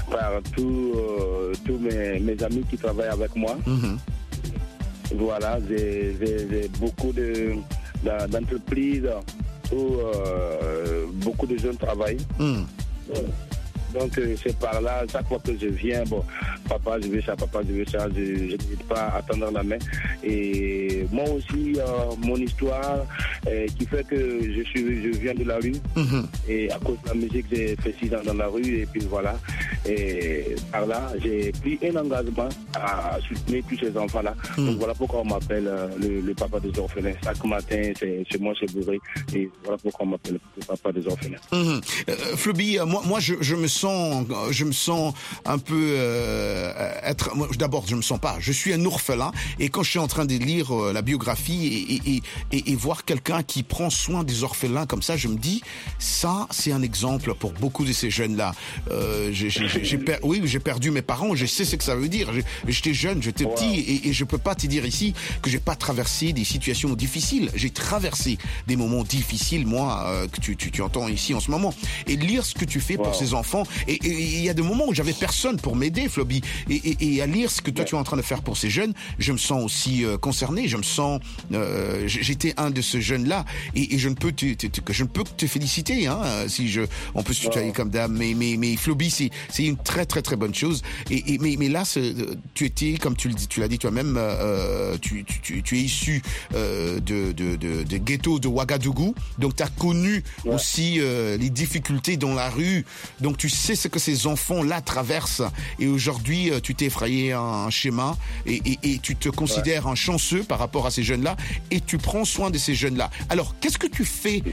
tous mes amis qui travaillent avec moi. Voilà, j'ai beaucoup d'entreprises où beaucoup de jeunes travaillent. Donc c'est par là, chaque fois que je viens, bon, papa je veux ça, je n'hésite pas à tendre la main. Et moi aussi, mon histoire qui fait que je viens de la rue. Et à cause de la musique, j'ai fait 6 ans dans la rue et puis voilà. Et par là, j'ai pris un engagement à soutenir tous ces enfants-là. Donc voilà pourquoi on m'appelle le papa des orphelins. Chaque matin, c'est moi, c'est bourré. Et voilà pourquoi on m'appelle le papa des orphelins. Floby, moi je me sens un peu d'abord je me sens pas, je suis un orphelin, et quand je suis en train de lire la biographie et voir quelqu'un qui prend soin des orphelins comme ça, je me dis ça c'est un exemple pour beaucoup de ces jeunes là. J'ai perdu mes parents, je sais ce que ça veut dire. J'étais jeune, j'étais petit, et je peux pas te dire ici que j'ai pas traversé des situations difficiles. J'ai traversé des moments difficiles, moi, que tu entends ici en ce moment. Et lire ce que tu fais pour ces enfants, et il y a des moments où j'avais personne pour m'aider, Floby, et à lire ce que toi tu es en train de faire pour ces jeunes, je me sens aussi concerné. Je me sens, j'étais un de ces jeunes là, et je ne peux que te féliciter, hein, on peut se tutoyer comme dame, mais Floby, c'est une très très très bonne chose. Mais là, tu étais, comme tu l'as dit toi-même, tu es issu de ghetto de Ouagadougou, donc tu as connu aussi les difficultés dans la rue, donc tu sais ce que ces enfants-là traversent, et aujourd'hui tu t'es frayé un schéma, et tu te considères un chanceux par rapport à ces jeunes-là, et tu prends soin de ces jeunes-là. Alors, qu'est-ce que tu fais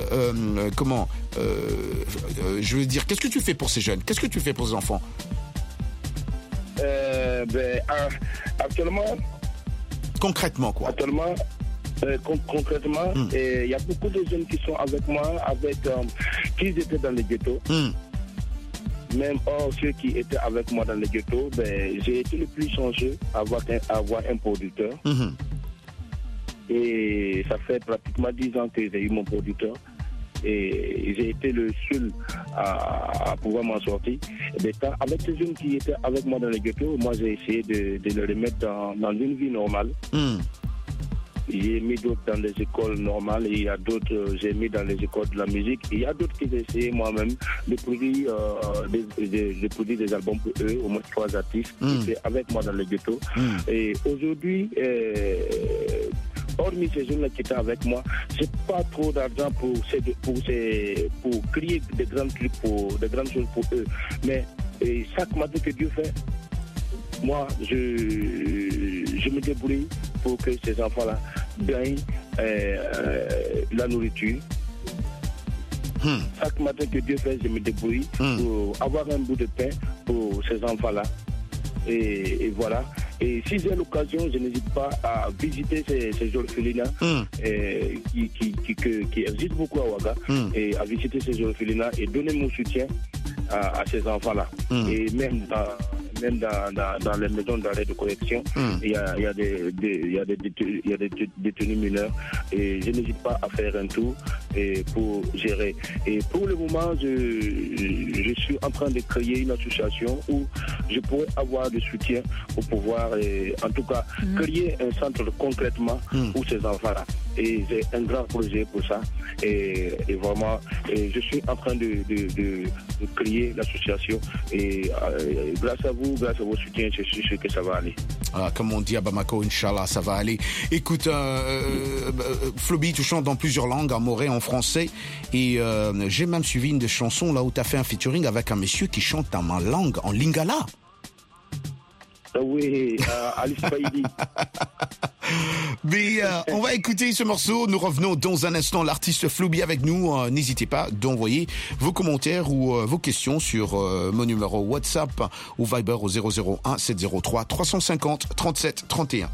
je veux dire, qu'est-ce que tu fais pour ces jeunes? Qu'est-ce que tu fais pour ces enfants? Actuellement... Concrètement, quoi. Actuellement... concrètement, il y a beaucoup de jeunes qui sont avec moi, qui étaient dans les ghettos. Même hors ceux qui étaient avec moi dans les ghettos, j'ai été le plus chanceux à avoir un producteur. Et ça fait pratiquement 10 ans que j'ai eu mon producteur. Et j'ai été le seul à pouvoir m'en sortir. Avec ces jeunes qui étaient avec moi dans les ghettos, moi j'ai essayé de les remettre dans une vie normale. J'ai mis d'autres dans les écoles normales, et il y a d'autres, j'ai mis dans les écoles de la musique. Et il y a d'autres que j'ai essayé moi-même de produire, des albums pour eux, au moins 3 artistes qui étaient avec moi dans les ghettos. Et aujourd'hui, hormis ces jeunes-là qui étaient avec moi, j'ai pas trop d'argent pour créer des grands trucs, des grandes choses pour eux. Mais chaque matin que Dieu fait, moi, je me débrouille pour que ces enfants-là gagnent la nourriture. Chaque matin que Dieu fait, je me débrouille pour avoir un bout de pain pour ces enfants-là. Et voilà. Et si j'ai l'occasion, je n'hésite pas à visiter ces orphelinats qui existent beaucoup à Ouaga, et à visiter ces orphelinats et donner mon soutien à ces enfants-là. Et même dans les maisons d'arrêt de correction, il y a des détenus mineurs, et je n'hésite pas à faire un tour pour gérer. Et pour le moment, je suis en train de créer une association où je pourrais avoir du soutien pour pouvoir, en tout cas, créer un centre concrètement pour ces enfants-là. Et j'ai un grand projet pour ça. Et vraiment, je suis en train de créer l'association. Et grâce à vous, grâce à vos soutiens, je suis sûr que ça va aller. Comme on dit à Bamako, Inch'Allah, ça va aller. Écoute, Floby, tu chantes dans plusieurs langues, en moré, en français. Et j'ai même suivi une des chansons là où tu as fait un featuring avec un monsieur qui chante dans ma langue, en lingala. Oui, Alice Baïdi. Mais on va écouter ce morceau. Nous revenons dans un instant. L'artiste Floby avec nous. N'hésitez pas d'envoyer vos commentaires ou vos questions sur mon numéro WhatsApp ou Viber au 001 703 350 37 31.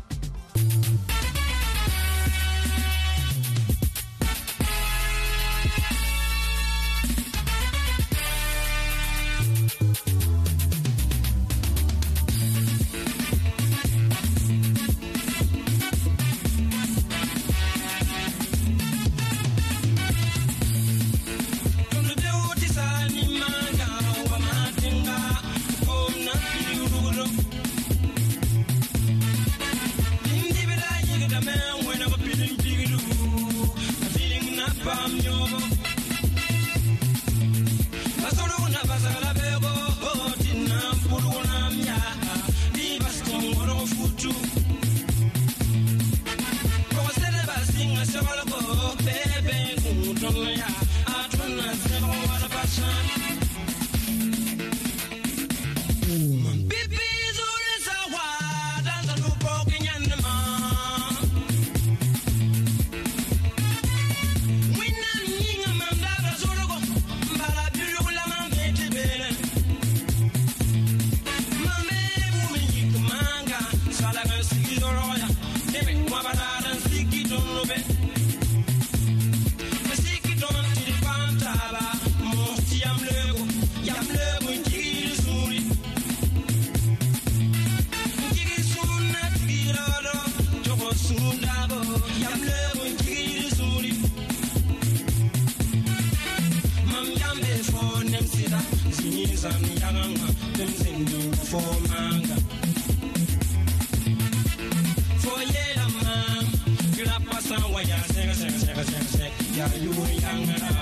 From the zinizan yaganga temzini fomanga foyela mam kila pasa waya sek ya yu yanga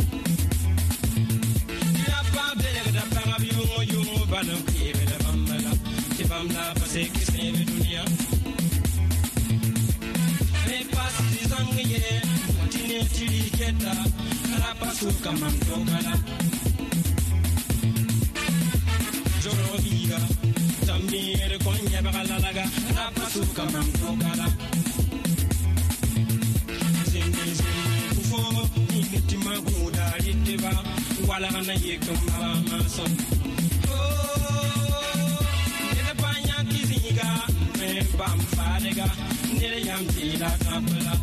la pa bele da pa yu bana kibe da bamala tibamla pase kisne dunia me pasi zangiye tine tiliketa la pasu kama mtokala Jorobiga, Tamir, Konya Bagalaga, Rapasu Kamam Tokala. Zindi, Ufo, Nitima Buda, Ritiva, Walana Yekum Mason. Oh, Nedapanya Kiziga, Bam Fadega, Neriam Tila Tapala.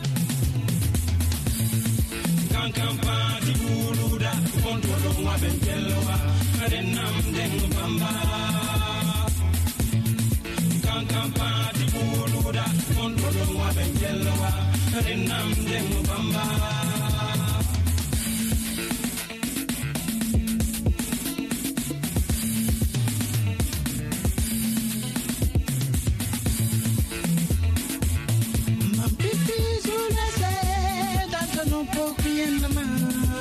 Kankampa, Tibuluda, Contolo, Benteloa. Renam deng bamba Kankampa di buluda Kontolo wa benjelwa Renam deng bamba Mapipi zula se Data no poki en la mano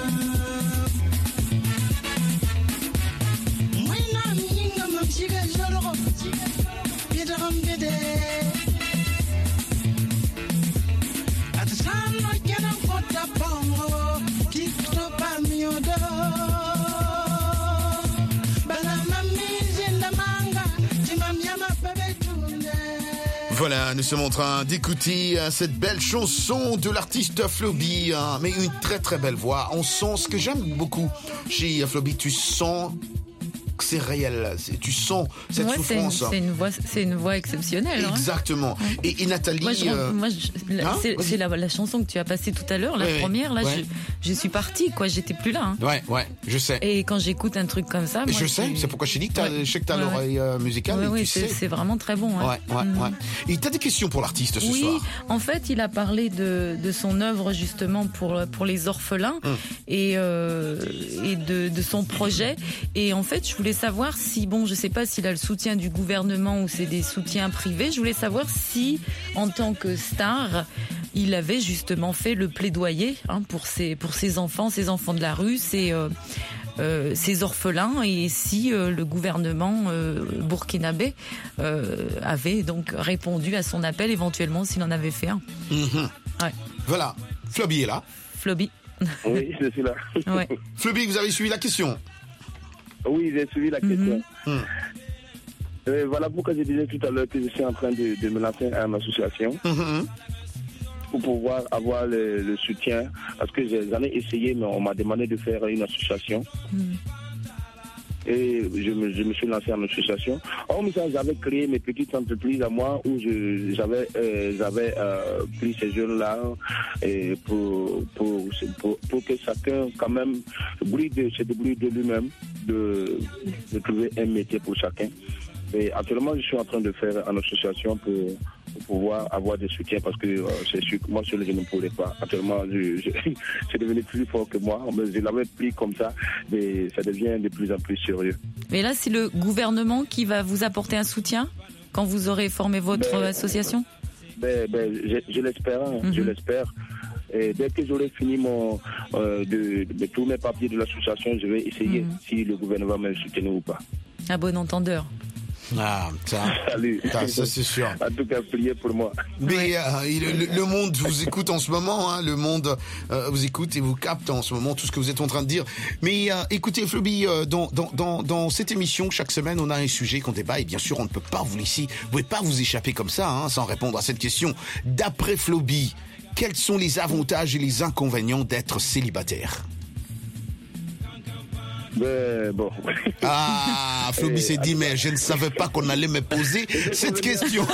Voilà, nous sommes en train d'écouter cette belle chanson de l'artiste Floby, mais une très très belle voix. On sent ce que j'aime beaucoup chez Floby, tu sens que c'est réel, tu sens cette souffrance. C'est une voix exceptionnelle. Exactement. Hein. Et Nathalie... c'est la chanson que tu as passée tout à l'heure, la première, là, je suis partie, quoi, j'étais plus là. Hein. Ouais, je sais. Et quand j'écoute un truc comme ça... Je sais, c'est pourquoi je t'ai dit que je sais que t'as l'oreille musicale. Oui, tu sais. C'est vraiment très bon. Ouais. Et t'as des questions pour l'artiste ce soir? Oui, en fait, il a parlé de son œuvre justement pour les orphelins et de son projet. Et en fait, je voulais savoir si, je sais pas s'il a le soutien du gouvernement ou c'est des soutiens privés. Je voulais savoir si, en tant que star, il avait justement fait le plaidoyer pour ses enfants de la rue, ces orphelins, et si le gouvernement burkinabé avait donc répondu à son appel, éventuellement s'il en avait fait un. Ouais. Voilà, Floby est là. Floby. Oui, je suis là. Ouais. Floby, vous avez suivi la question? Oui, j'ai suivi la question. Voilà pourquoi je disais tout à l'heure que je suis en train de me lancer à une association. Pour pouvoir avoir le soutien, parce que j'en ai essayé, mais on m'a demandé de faire une association. Et je me suis lancé en association. Hormis ça, j'avais créé mes petites entreprises à moi où j'avais pris ces jeunes-là pour que chacun quand même se débrouille de lui-même, de trouver un métier pour chacun. Et actuellement, je suis en train de faire une association pour pouvoir avoir des soutiens parce que c'est sûr que moi seul je ne pourrais pas. Actuellement, c'est devenu plus fort que moi. Je l'avais pris comme ça, mais ça devient de plus en plus sérieux. Mais là, c'est le gouvernement qui va vous apporter un soutien quand vous aurez formé votre association? Je l'espère, je l'espère. Et dès que j'aurai fini de tous mes papiers de l'association, je vais essayer si le gouvernement me soutient ou pas. À bon entendeur. Ah, ça c'est sûr. En tout cas, priez pour moi. Mais le monde vous écoute en ce moment, le monde vous écoute et vous capte en ce moment tout ce que vous êtes en train de dire. Mais écoutez, Floby, dans cette émission, chaque semaine, on a un sujet qu'on débat et bien sûr, on ne peut pas vous laisser, vous pouvez pas vous échapper comme ça, sans répondre à cette question. D'après Floby, quels sont les avantages et les inconvénients d'être célibataire? Bon. Ah, Floby s'est dit, mais je ne savais pas qu'on allait me poser cette question.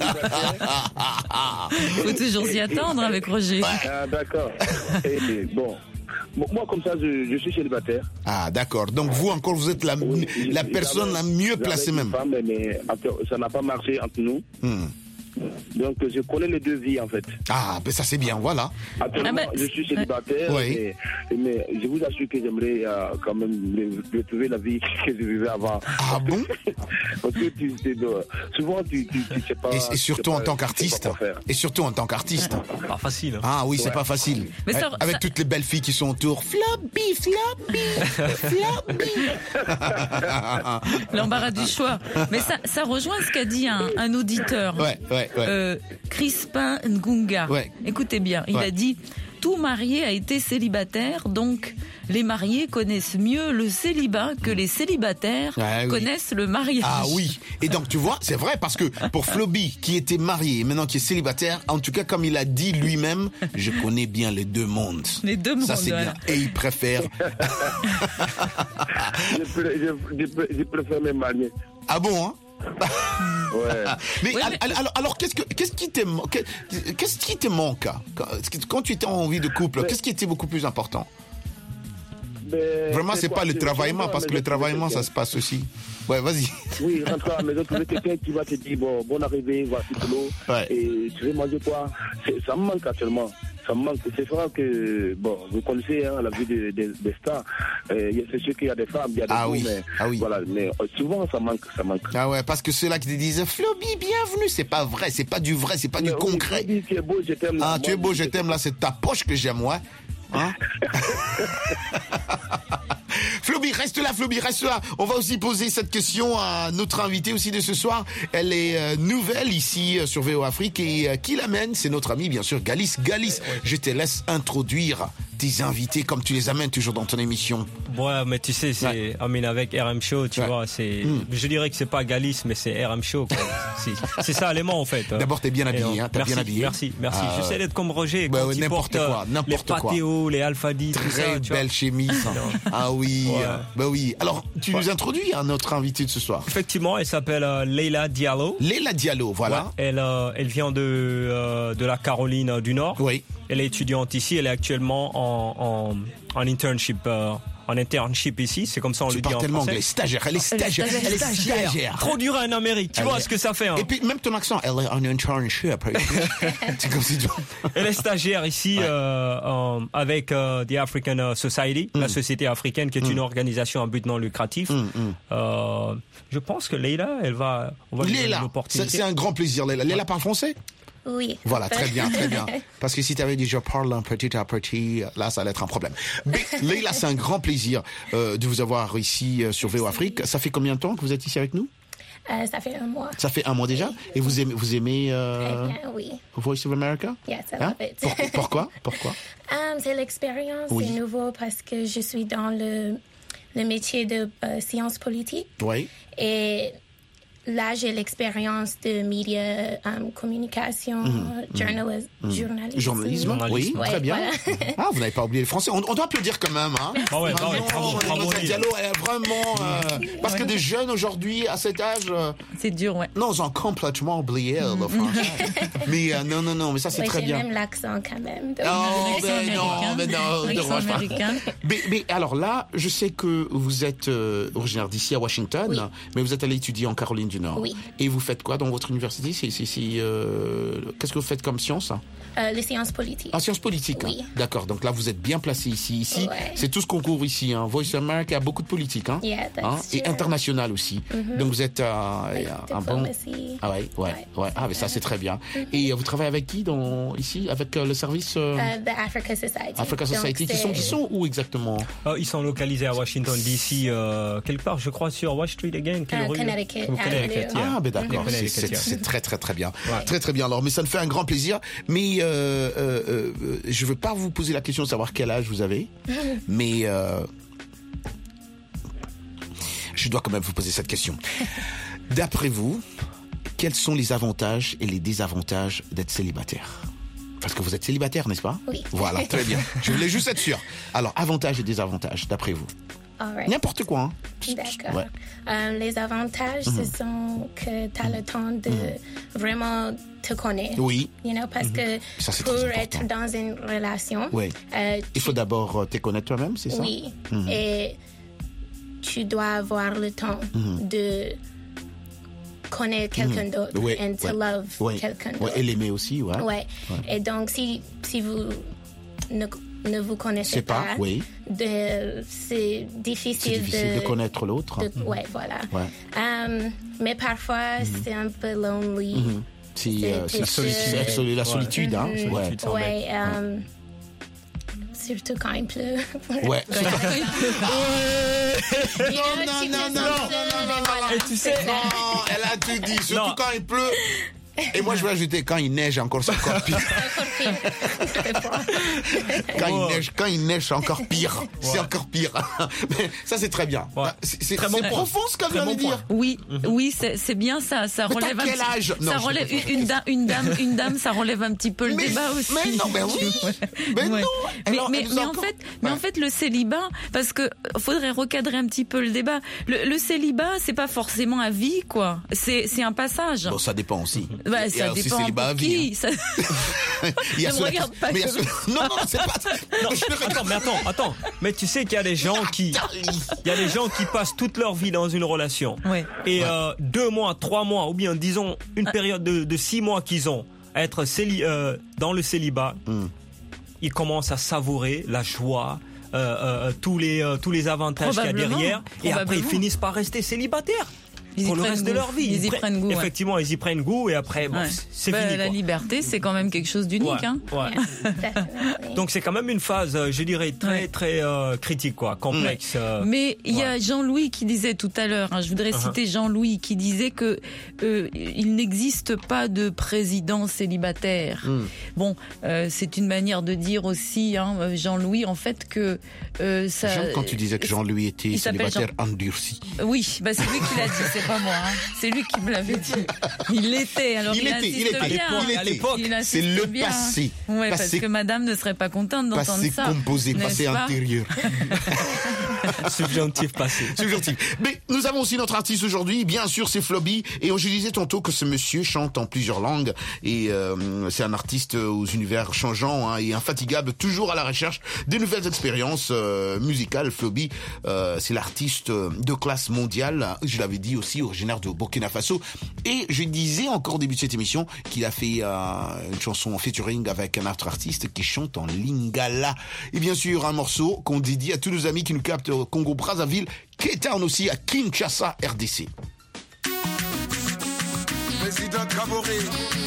Faut toujours s'y attendre avec Roger. Ah, d'accord. Bon, moi comme ça, je suis célibataire. Ah, d'accord. Donc vous encore, vous êtes la personne la mieux placée même. Femme, mais ça n'a pas marché entre nous. Donc, je connais les deux vies, en fait. Ah, ben ça c'est bien, voilà. Actuellement, je suis célibataire, oui. mais je vous assure que j'aimerais quand même retrouver la vie que je vivais avant. Ah bon? Parce que souvent, tu sais pas... Et surtout en tant qu'artiste. Et surtout en tant qu'artiste. Pas facile. Ah oui, c'est pas facile. Mais avec toutes les belles filles qui sont autour. Floppy. L'embarras du choix. Mais ça rejoint ce qu'a dit un auditeur. Ouais. Crispin Ngunga. Ouais. Écoutez bien, il a dit « Tout marié a été célibataire, donc les mariés connaissent mieux le célibat que les célibataires connaissent le mariage. » Ah oui. Et donc, tu vois, c'est vrai, parce que pour Floby, qui était marié et maintenant qui est célibataire, en tout cas, comme il a dit lui-même, je connais bien les deux mondes. Les deux mondes, ça, c'est bien. Et il préfère... je préfère me marier. Ah bon, hein? Ouais. Mais alors qu'est-ce qui te manque quand tu étais en vie de couple? Qu'est-ce qui était beaucoup plus important? Vraiment, c'est pas le travaillement, parce que le travaillement, ça se passe aussi. Ouais, vas-y. Oui, rentre à la maison, trouver quelqu'un qui va te dire bon arrivée, voici l'eau. Et tu veux manger quoi? Ça me manque actuellement. Ça me manque. C'est vrai que, vous connaissez la vie des stars. C'est sûr qu'il y a des femmes, il y a des hommes, mais voilà. Mais souvent, ça manque. Ah ouais, parce que ceux-là qui te disent Floby, bienvenue, c'est pas vrai, c'est pas du vrai, c'est pas du concret. Floby, tu es beau, je t'aime. Ah, tu es beau, je t'aime, là, c'est ta poche que j'aime, ouais. Hein? Floby, reste là. On va aussi poser cette question à notre invitée aussi de ce soir. Elle est nouvelle ici sur VO Afrique et qui l'amène, c'est notre ami bien sûr Galis. Galis, je te laisse introduire tes invités comme tu les amènes toujours dans ton émission. Ouais, mais tu sais, c'est avec RM Show, tu vois, c'est je dirais que c'est pas Galis, mais c'est RM Show, quoi. C'est ça l'élément en fait. D'abord, t'es bien habillé, hein, bien habillé. Merci. J'essaie d'être comme Roger quand il porte les patéos, les alphadis, tout ça. Très belle chemise. Ah oui. Bah oui. Alors, tu nous introduis à notre invitée de ce soir. Effectivement, elle s'appelle Leila Diallo. Leila Diallo, voilà. Ouais, elle vient de la Caroline du Nord. Oui. Elle est étudiante ici. Elle est actuellement en internship. En internship ici, c'est comme ça on le dit en français. Tellement anglais. Stagiaire, elle est stagiaire. Trop dur en Amérique, tu vois ce que ça fait. Hein. Et puis même ton accent, elle est en internship. C'est comme si tu... Elle est stagiaire ici avec The African Society, la Société africaine, qui est une organisation à but non lucratif. Je pense que Leila, on va lui donner l'opportunité. C'est un grand plaisir, Leila. Leila parle français? Oui. Voilà, très bien. Parce que si tu avais dit je parle un petit à petit, là, ça allait être un problème. Mais Leila, c'est un grand plaisir de vous avoir ici sur VO Afrique. Ça fait combien de temps que vous êtes ici avec nous? Ça fait un mois. Ça fait un mois déjà? Et vous aimez oui. Voice of America? Yes, I love it. Pourquoi? C'est l'expérience, c'est nouveau parce que je suis dans le métier de sciences politiques. Oui. Et là, j'ai l'expérience de médias, communication, journalisme. Oui, très bien. Voilà. Ah, vous n'avez pas oublié le français. On doit applaudir quand même. Hein. Bravo. Diallo, elle est vraiment... parce que des jeunes aujourd'hui, à cet âge... c'est dur, ouais. Non, ils ont complètement oublié le français. Mais non, mais ça, c'est très bien. J'ai même l'accent quand même. L'accent américain. Mais alors là, je sais que vous êtes originaire d'ici à Washington, mais vous êtes allé étudier en Caroline du Nord. Oui. Et vous faites quoi dans votre université? Qu'est-ce que vous faites comme science? Les sciences politiques. Ah, sciences politiques. Oui. Hein. D'accord. Donc là, vous êtes bien placé ici. C'est tout ce qu'on court ici. Hein. Voice America a beaucoup de politique. Hein. Yeah, et international aussi. Donc vous êtes un bon... Ah ouais. Ah, mais ça, c'est très bien. Et vous travaillez avec qui ici? Avec le service... The Africa Society. Africa Society. Qui sont où exactement? Ils sont localisés à Washington, D.C. Quelque part, je crois, sur Wash Street again. Connecticut. Ah, ben d'accord. C'est très, très, très bien. Ouais. Très, très bien. Alors, mais ça me fait un grand plaisir. Mais je veux pas vous poser la question de savoir quel âge vous avez. Mais je dois quand même vous poser cette question. D'après vous, quels sont les avantages et les désavantages d'être célibataire? Parce que vous êtes célibataire, n'est-ce pas? Oui. Voilà, très bien. Je voulais juste être sûr. Alors, avantages et désavantages, d'après vous? Right. N'importe quoi. Hein. D'accord. Ouais. Les avantages, ce sont que tu as le temps de vraiment te connaître. Oui. Parce que pour être dans une relation, il faut d'abord te connaître toi-même, c'est ça? Oui. Et tu dois avoir le temps de connaître quelqu'un d'autre and to love quelqu'un d'autre. Et l'aimer aussi, ouais. Et donc, si vous ne vous connaissez pas, c'est difficile de connaître l'autre. Ouais, voilà. Ouais. Mais parfois, c'est un peu lonely. C'est la solitude, hein. Ouais. Surtout quand il pleut. Ouais. Non. Et tu sais, elle a tout dit. Surtout quand il pleut. Et moi, je vais ajouter, quand il neige, encore, c'est encore pire. Quand il neige, c'est encore pire. C'est encore pire. Mais ça, c'est très bien. C'est profond, ce qu'elle vient de dire. Oui, c'est bien ça. Ça relève un petit... âge? Ça relève une dame, ça relève un petit peu le débat aussi. Mais non, mais oui. Mais non. Mais en fait, le célibat, parce que faudrait recadrer un petit peu le débat. Le célibat, c'est pas forcément à vie, quoi. C'est un passage. Bon, ça dépend aussi. Ouais, ça dépend pour qui. Ça... Il y a ne me regarde pas comme ça. Non, c'est pas... Non, attends. Mais tu sais qu'il y a des gens qui passent toute leur vie dans une relation. Ouais. Et 2 mois, 3 mois, ou bien disons une période de 6 mois qu'ils ont à être dans le célibat, ils commencent à savourer la joie, tous les avantages qu'il y a derrière. Et après, ils finissent par rester célibataires. Pour le reste de leur vie. Ils y prennent goût. Effectivement, ils y prennent goût et après, c'est fini. La liberté, c'est quand même quelque chose d'unique. Donc c'est quand même une phase, je dirais, très critique, quoi, complexe. Mais il y a Jean-Louis qui disait tout à l'heure, je voudrais citer Jean-Louis qui disait que il n'existe pas de président célibataire. Bon, c'est une manière de dire aussi, Jean-Louis, en fait que ça. J'aime quand tu disais que Jean-Louis était célibataire endurci. Oui, c'est lui qui l'a dit. C'est pas moi, c'est lui qui me l'avait dit. Il l'était, alors il insiste bien. À l'époque, c'est le passé. Ouais, parce que madame ne serait pas contente d'entendre ça. Passé composé, passé antérieur. Subjonctif passé. Subjonctif. Mais nous avons aussi notre artiste aujourd'hui, bien sûr, c'est Floby. Et je disais tantôt que ce monsieur chante en plusieurs langues. Et c'est un artiste aux univers changeants et infatigable, toujours à la recherche de nouvelles expériences musicales. Floby, c'est l'artiste de classe mondiale. Je l'avais dit aussi, originaire de Burkina Faso. Et je disais encore au début de cette émission qu'il a fait une chanson en featuring avec un autre artiste qui chante en lingala. Et bien sûr, un morceau qu'on dédie à tous nos amis qui nous captent au Congo-Brazzaville, K-Town aussi à Kinshasa, RDC. Président Kaboré.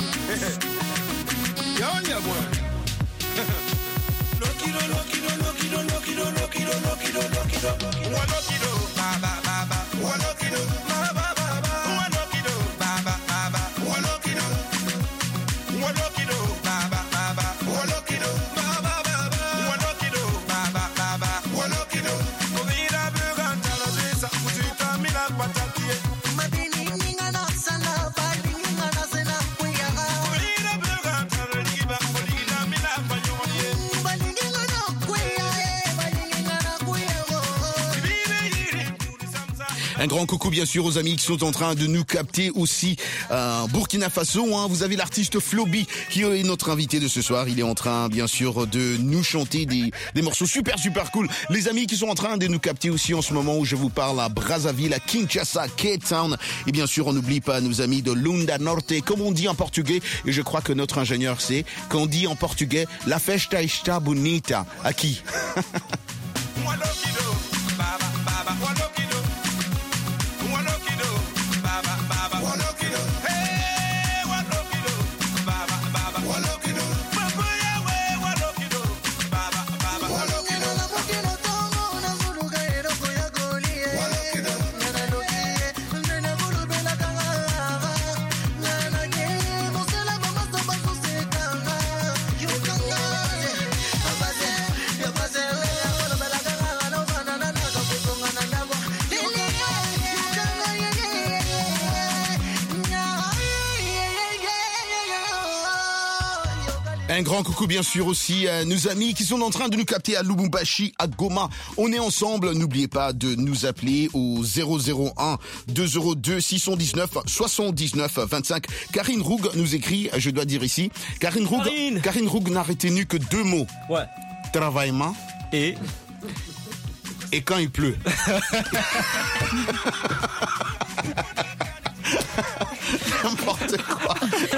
Un grand coucou bien sûr aux amis qui sont en train de nous capter aussi Burkina Faso. Vous avez l'artiste Floby qui est notre invité de ce soir. Il est en train bien sûr de nous chanter des morceaux super cool. Les amis qui sont en train de nous capter aussi en ce moment où je vous parle à Brazzaville, à Kinshasa, K-Town. Et bien sûr on n'oublie pas nos amis de Lunda Norte, comme on dit en portugais. Et je crois que notre ingénieur sait qu'on dit en portugais la festa está bonita. À qui? Un grand coucou bien sûr aussi à nos amis qui sont en train de nous capter à Lubumbashi, à Goma. On est ensemble, n'oubliez pas de nous appeler au 001 202 619 79 25. Karine Roug nous écrit, je dois dire ici, Karine Roug n'a retenu que 2 mots. Ouais. Travaillement et quand il pleut.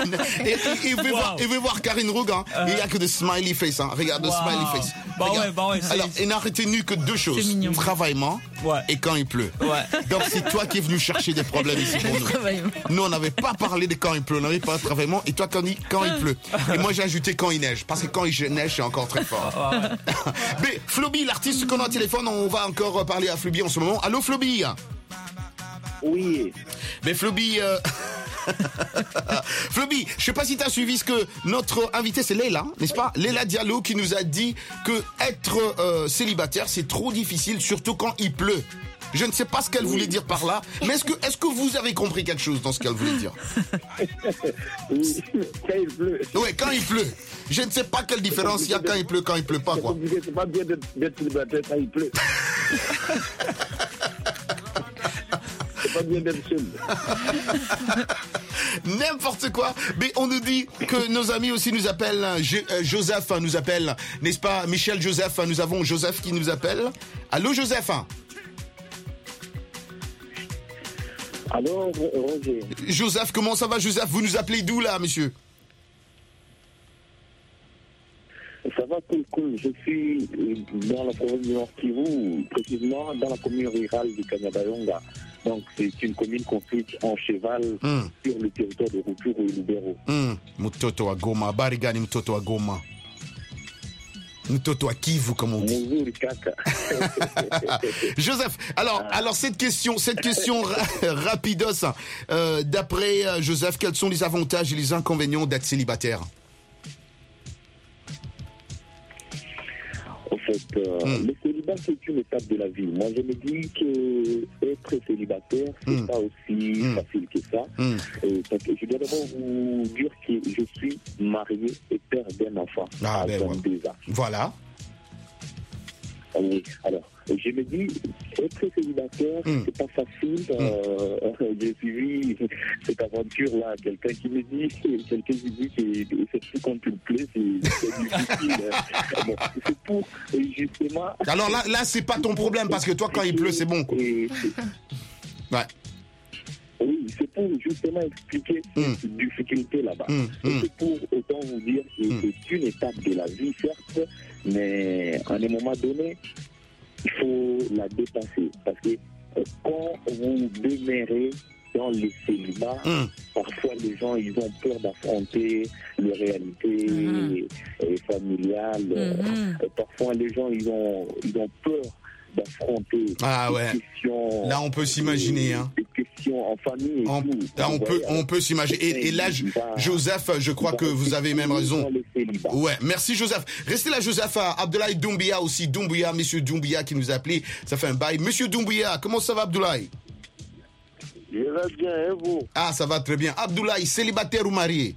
Et veut voir Karine Roug, hein. Il n'y a que des smiley face, hein. Regarde le smiley face. Ouais, alors, il n'a retenu que 2 choses. Travaillement et quand il pleut. Ouais. Donc c'est toi qui es venu chercher des problèmes ici pour nous. Nous, on n'avait pas parlé de quand il pleut, on n'avait pas de travaillement. Et toi, quand il pleut. Et moi, j'ai ajouté quand il neige. Parce que quand il neige, c'est encore très fort. Mais Floby, l'artiste qu'on a au téléphone, on va encore parler à Floby en ce moment. Allô, Floby? Oui. Mais Floby... Floby, je sais pas si tu as suivi ce que notre invité, c'est Leila, n'est-ce pas? Leila Diallo qui nous a dit que être célibataire, c'est trop difficile, surtout quand il pleut. Je ne sais pas ce qu'elle voulait dire par là, mais est-ce que vous avez compris quelque chose dans ce qu'elle voulait dire? Oui, quand il pleut. Ouais, quand il pleut. Je ne sais pas quelle différence il y a quand il pleut pas, quoi. C'est pas bien d'être célibataire quand il pleut. C'est pas bien d'être seul. N'importe quoi. Mais on nous dit que nos amis aussi nous appellent. Joseph nous appelle, n'est-ce pas? Michel Joseph, nous avons Joseph qui nous appelle. Allô, Joseph? Allô, Roger. Joseph, comment ça va, Joseph? Vous nous appelez d'où, là, monsieur? Ça va, cool. Je suis dans la province du Nord Kivu, précisément dans la commune rurale de Kanyabayonga. Donc, c'est une commune construite en cheval sur le territoire de Rutshuru et Lubero. Mtoto wa Goma. Barigani mtoto wa Goma. Mtoto wa Kivu, comme on dit. Joseph, alors cette question rapidos, d'après Joseph, quels sont les avantages et les inconvénients d'être célibataire? En fait, le célibat, c'est une étape de la vie. Moi, je me dis que être célibataire, c'est pas aussi facile que ça. Parce que je dois d'abord vous dire que je suis marié et père d'un enfant à 22 ans. Voilà. Oui, alors, je me dis, être célibataire, c'est pas facile. J'ai suivi cette aventure-là. Quelqu'un qui me dit que c'est plus quand il pleut, c'est difficile. Bon, c'est pour, justement... Alors là, c'est pas ton problème, parce que toi, quand il pleut, c'est bon, quoi. Ouais. Oui, c'est pour justement expliquer cette difficulté là-bas. C'est pour autant vous dire que c'est une étape de la vie, certes, mais à un moment donné, il faut la dépasser. Parce que quand vous demeurez dans les célibats, parfois les gens, ils ont peur d'affronter les réalités familiales. Parfois les gens, ils ont peur d'affronter des questions. Là, on peut s'imaginer. Des questions en famille. On peut s'imaginer. Et là, Joseph, je crois que vous avez même raison. Ouais, merci Joseph. Restez là, Joseph. Abdoulaye Doumbia aussi. Doumbia, monsieur Doumbia qui nous a appelé. Ça fait un bail. Monsieur Doumbia, comment ça va, Abdoulaye? Je vais bien, et vous? Ah, ça va très bien. Abdoulaye, célibataire ou marié?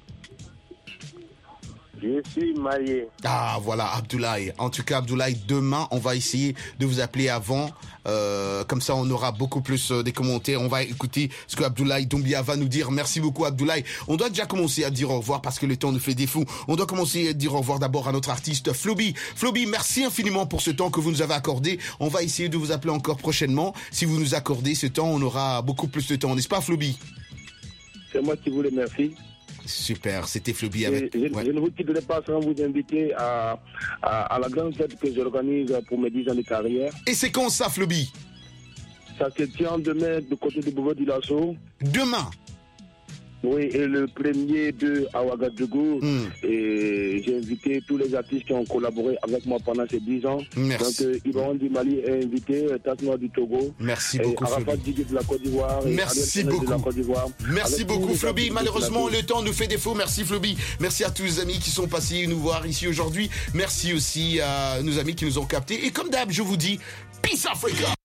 Je suis marié. Ah, voilà, Abdoulaye. En tout cas, Abdoulaye, demain, on va essayer de vous appeler avant. Comme ça, on aura beaucoup plus des commentaires. On va écouter ce que Abdoulaye Doumbia va nous dire. Merci beaucoup, Abdoulaye. On doit déjà commencer à dire au revoir parce que le temps nous fait défaut. On doit commencer à dire au revoir d'abord à notre artiste Floby. Floby, merci infiniment pour ce temps que vous nous avez accordé. On va essayer de vous appeler encore prochainement. Si vous nous accordez ce temps, on aura beaucoup plus de temps. N'est-ce pas, Floby? C'est moi qui vous remercie. Super, c'était Floby avec... Je ne vous quitterai pas sans vous inviter à la grande fête que j'organise pour mes 10 ans de carrière. Et c'est quand ça, Floby? Ça se tient demain du côté de Bobo du Lasso. Demain? Oui, et le 1er à Ouagadougou. Et j'ai invité tous les artistes qui ont collaboré avec moi pendant ces 10 ans. Merci. Donc, Ibrahim du Mali est invité, Tasnoa du Togo. Merci beaucoup, Arafat Djigui de la Côte d'Ivoire. Merci beaucoup. De la Côte d'Ivoire. Merci beaucoup, Floby. Malheureusement, le temps nous fait défaut. Merci, Floby. Merci à tous les amis qui sont passés nous voir ici aujourd'hui. Merci aussi à nos amis qui nous ont captés. Et comme d'hab, je vous dis, Peace Africa!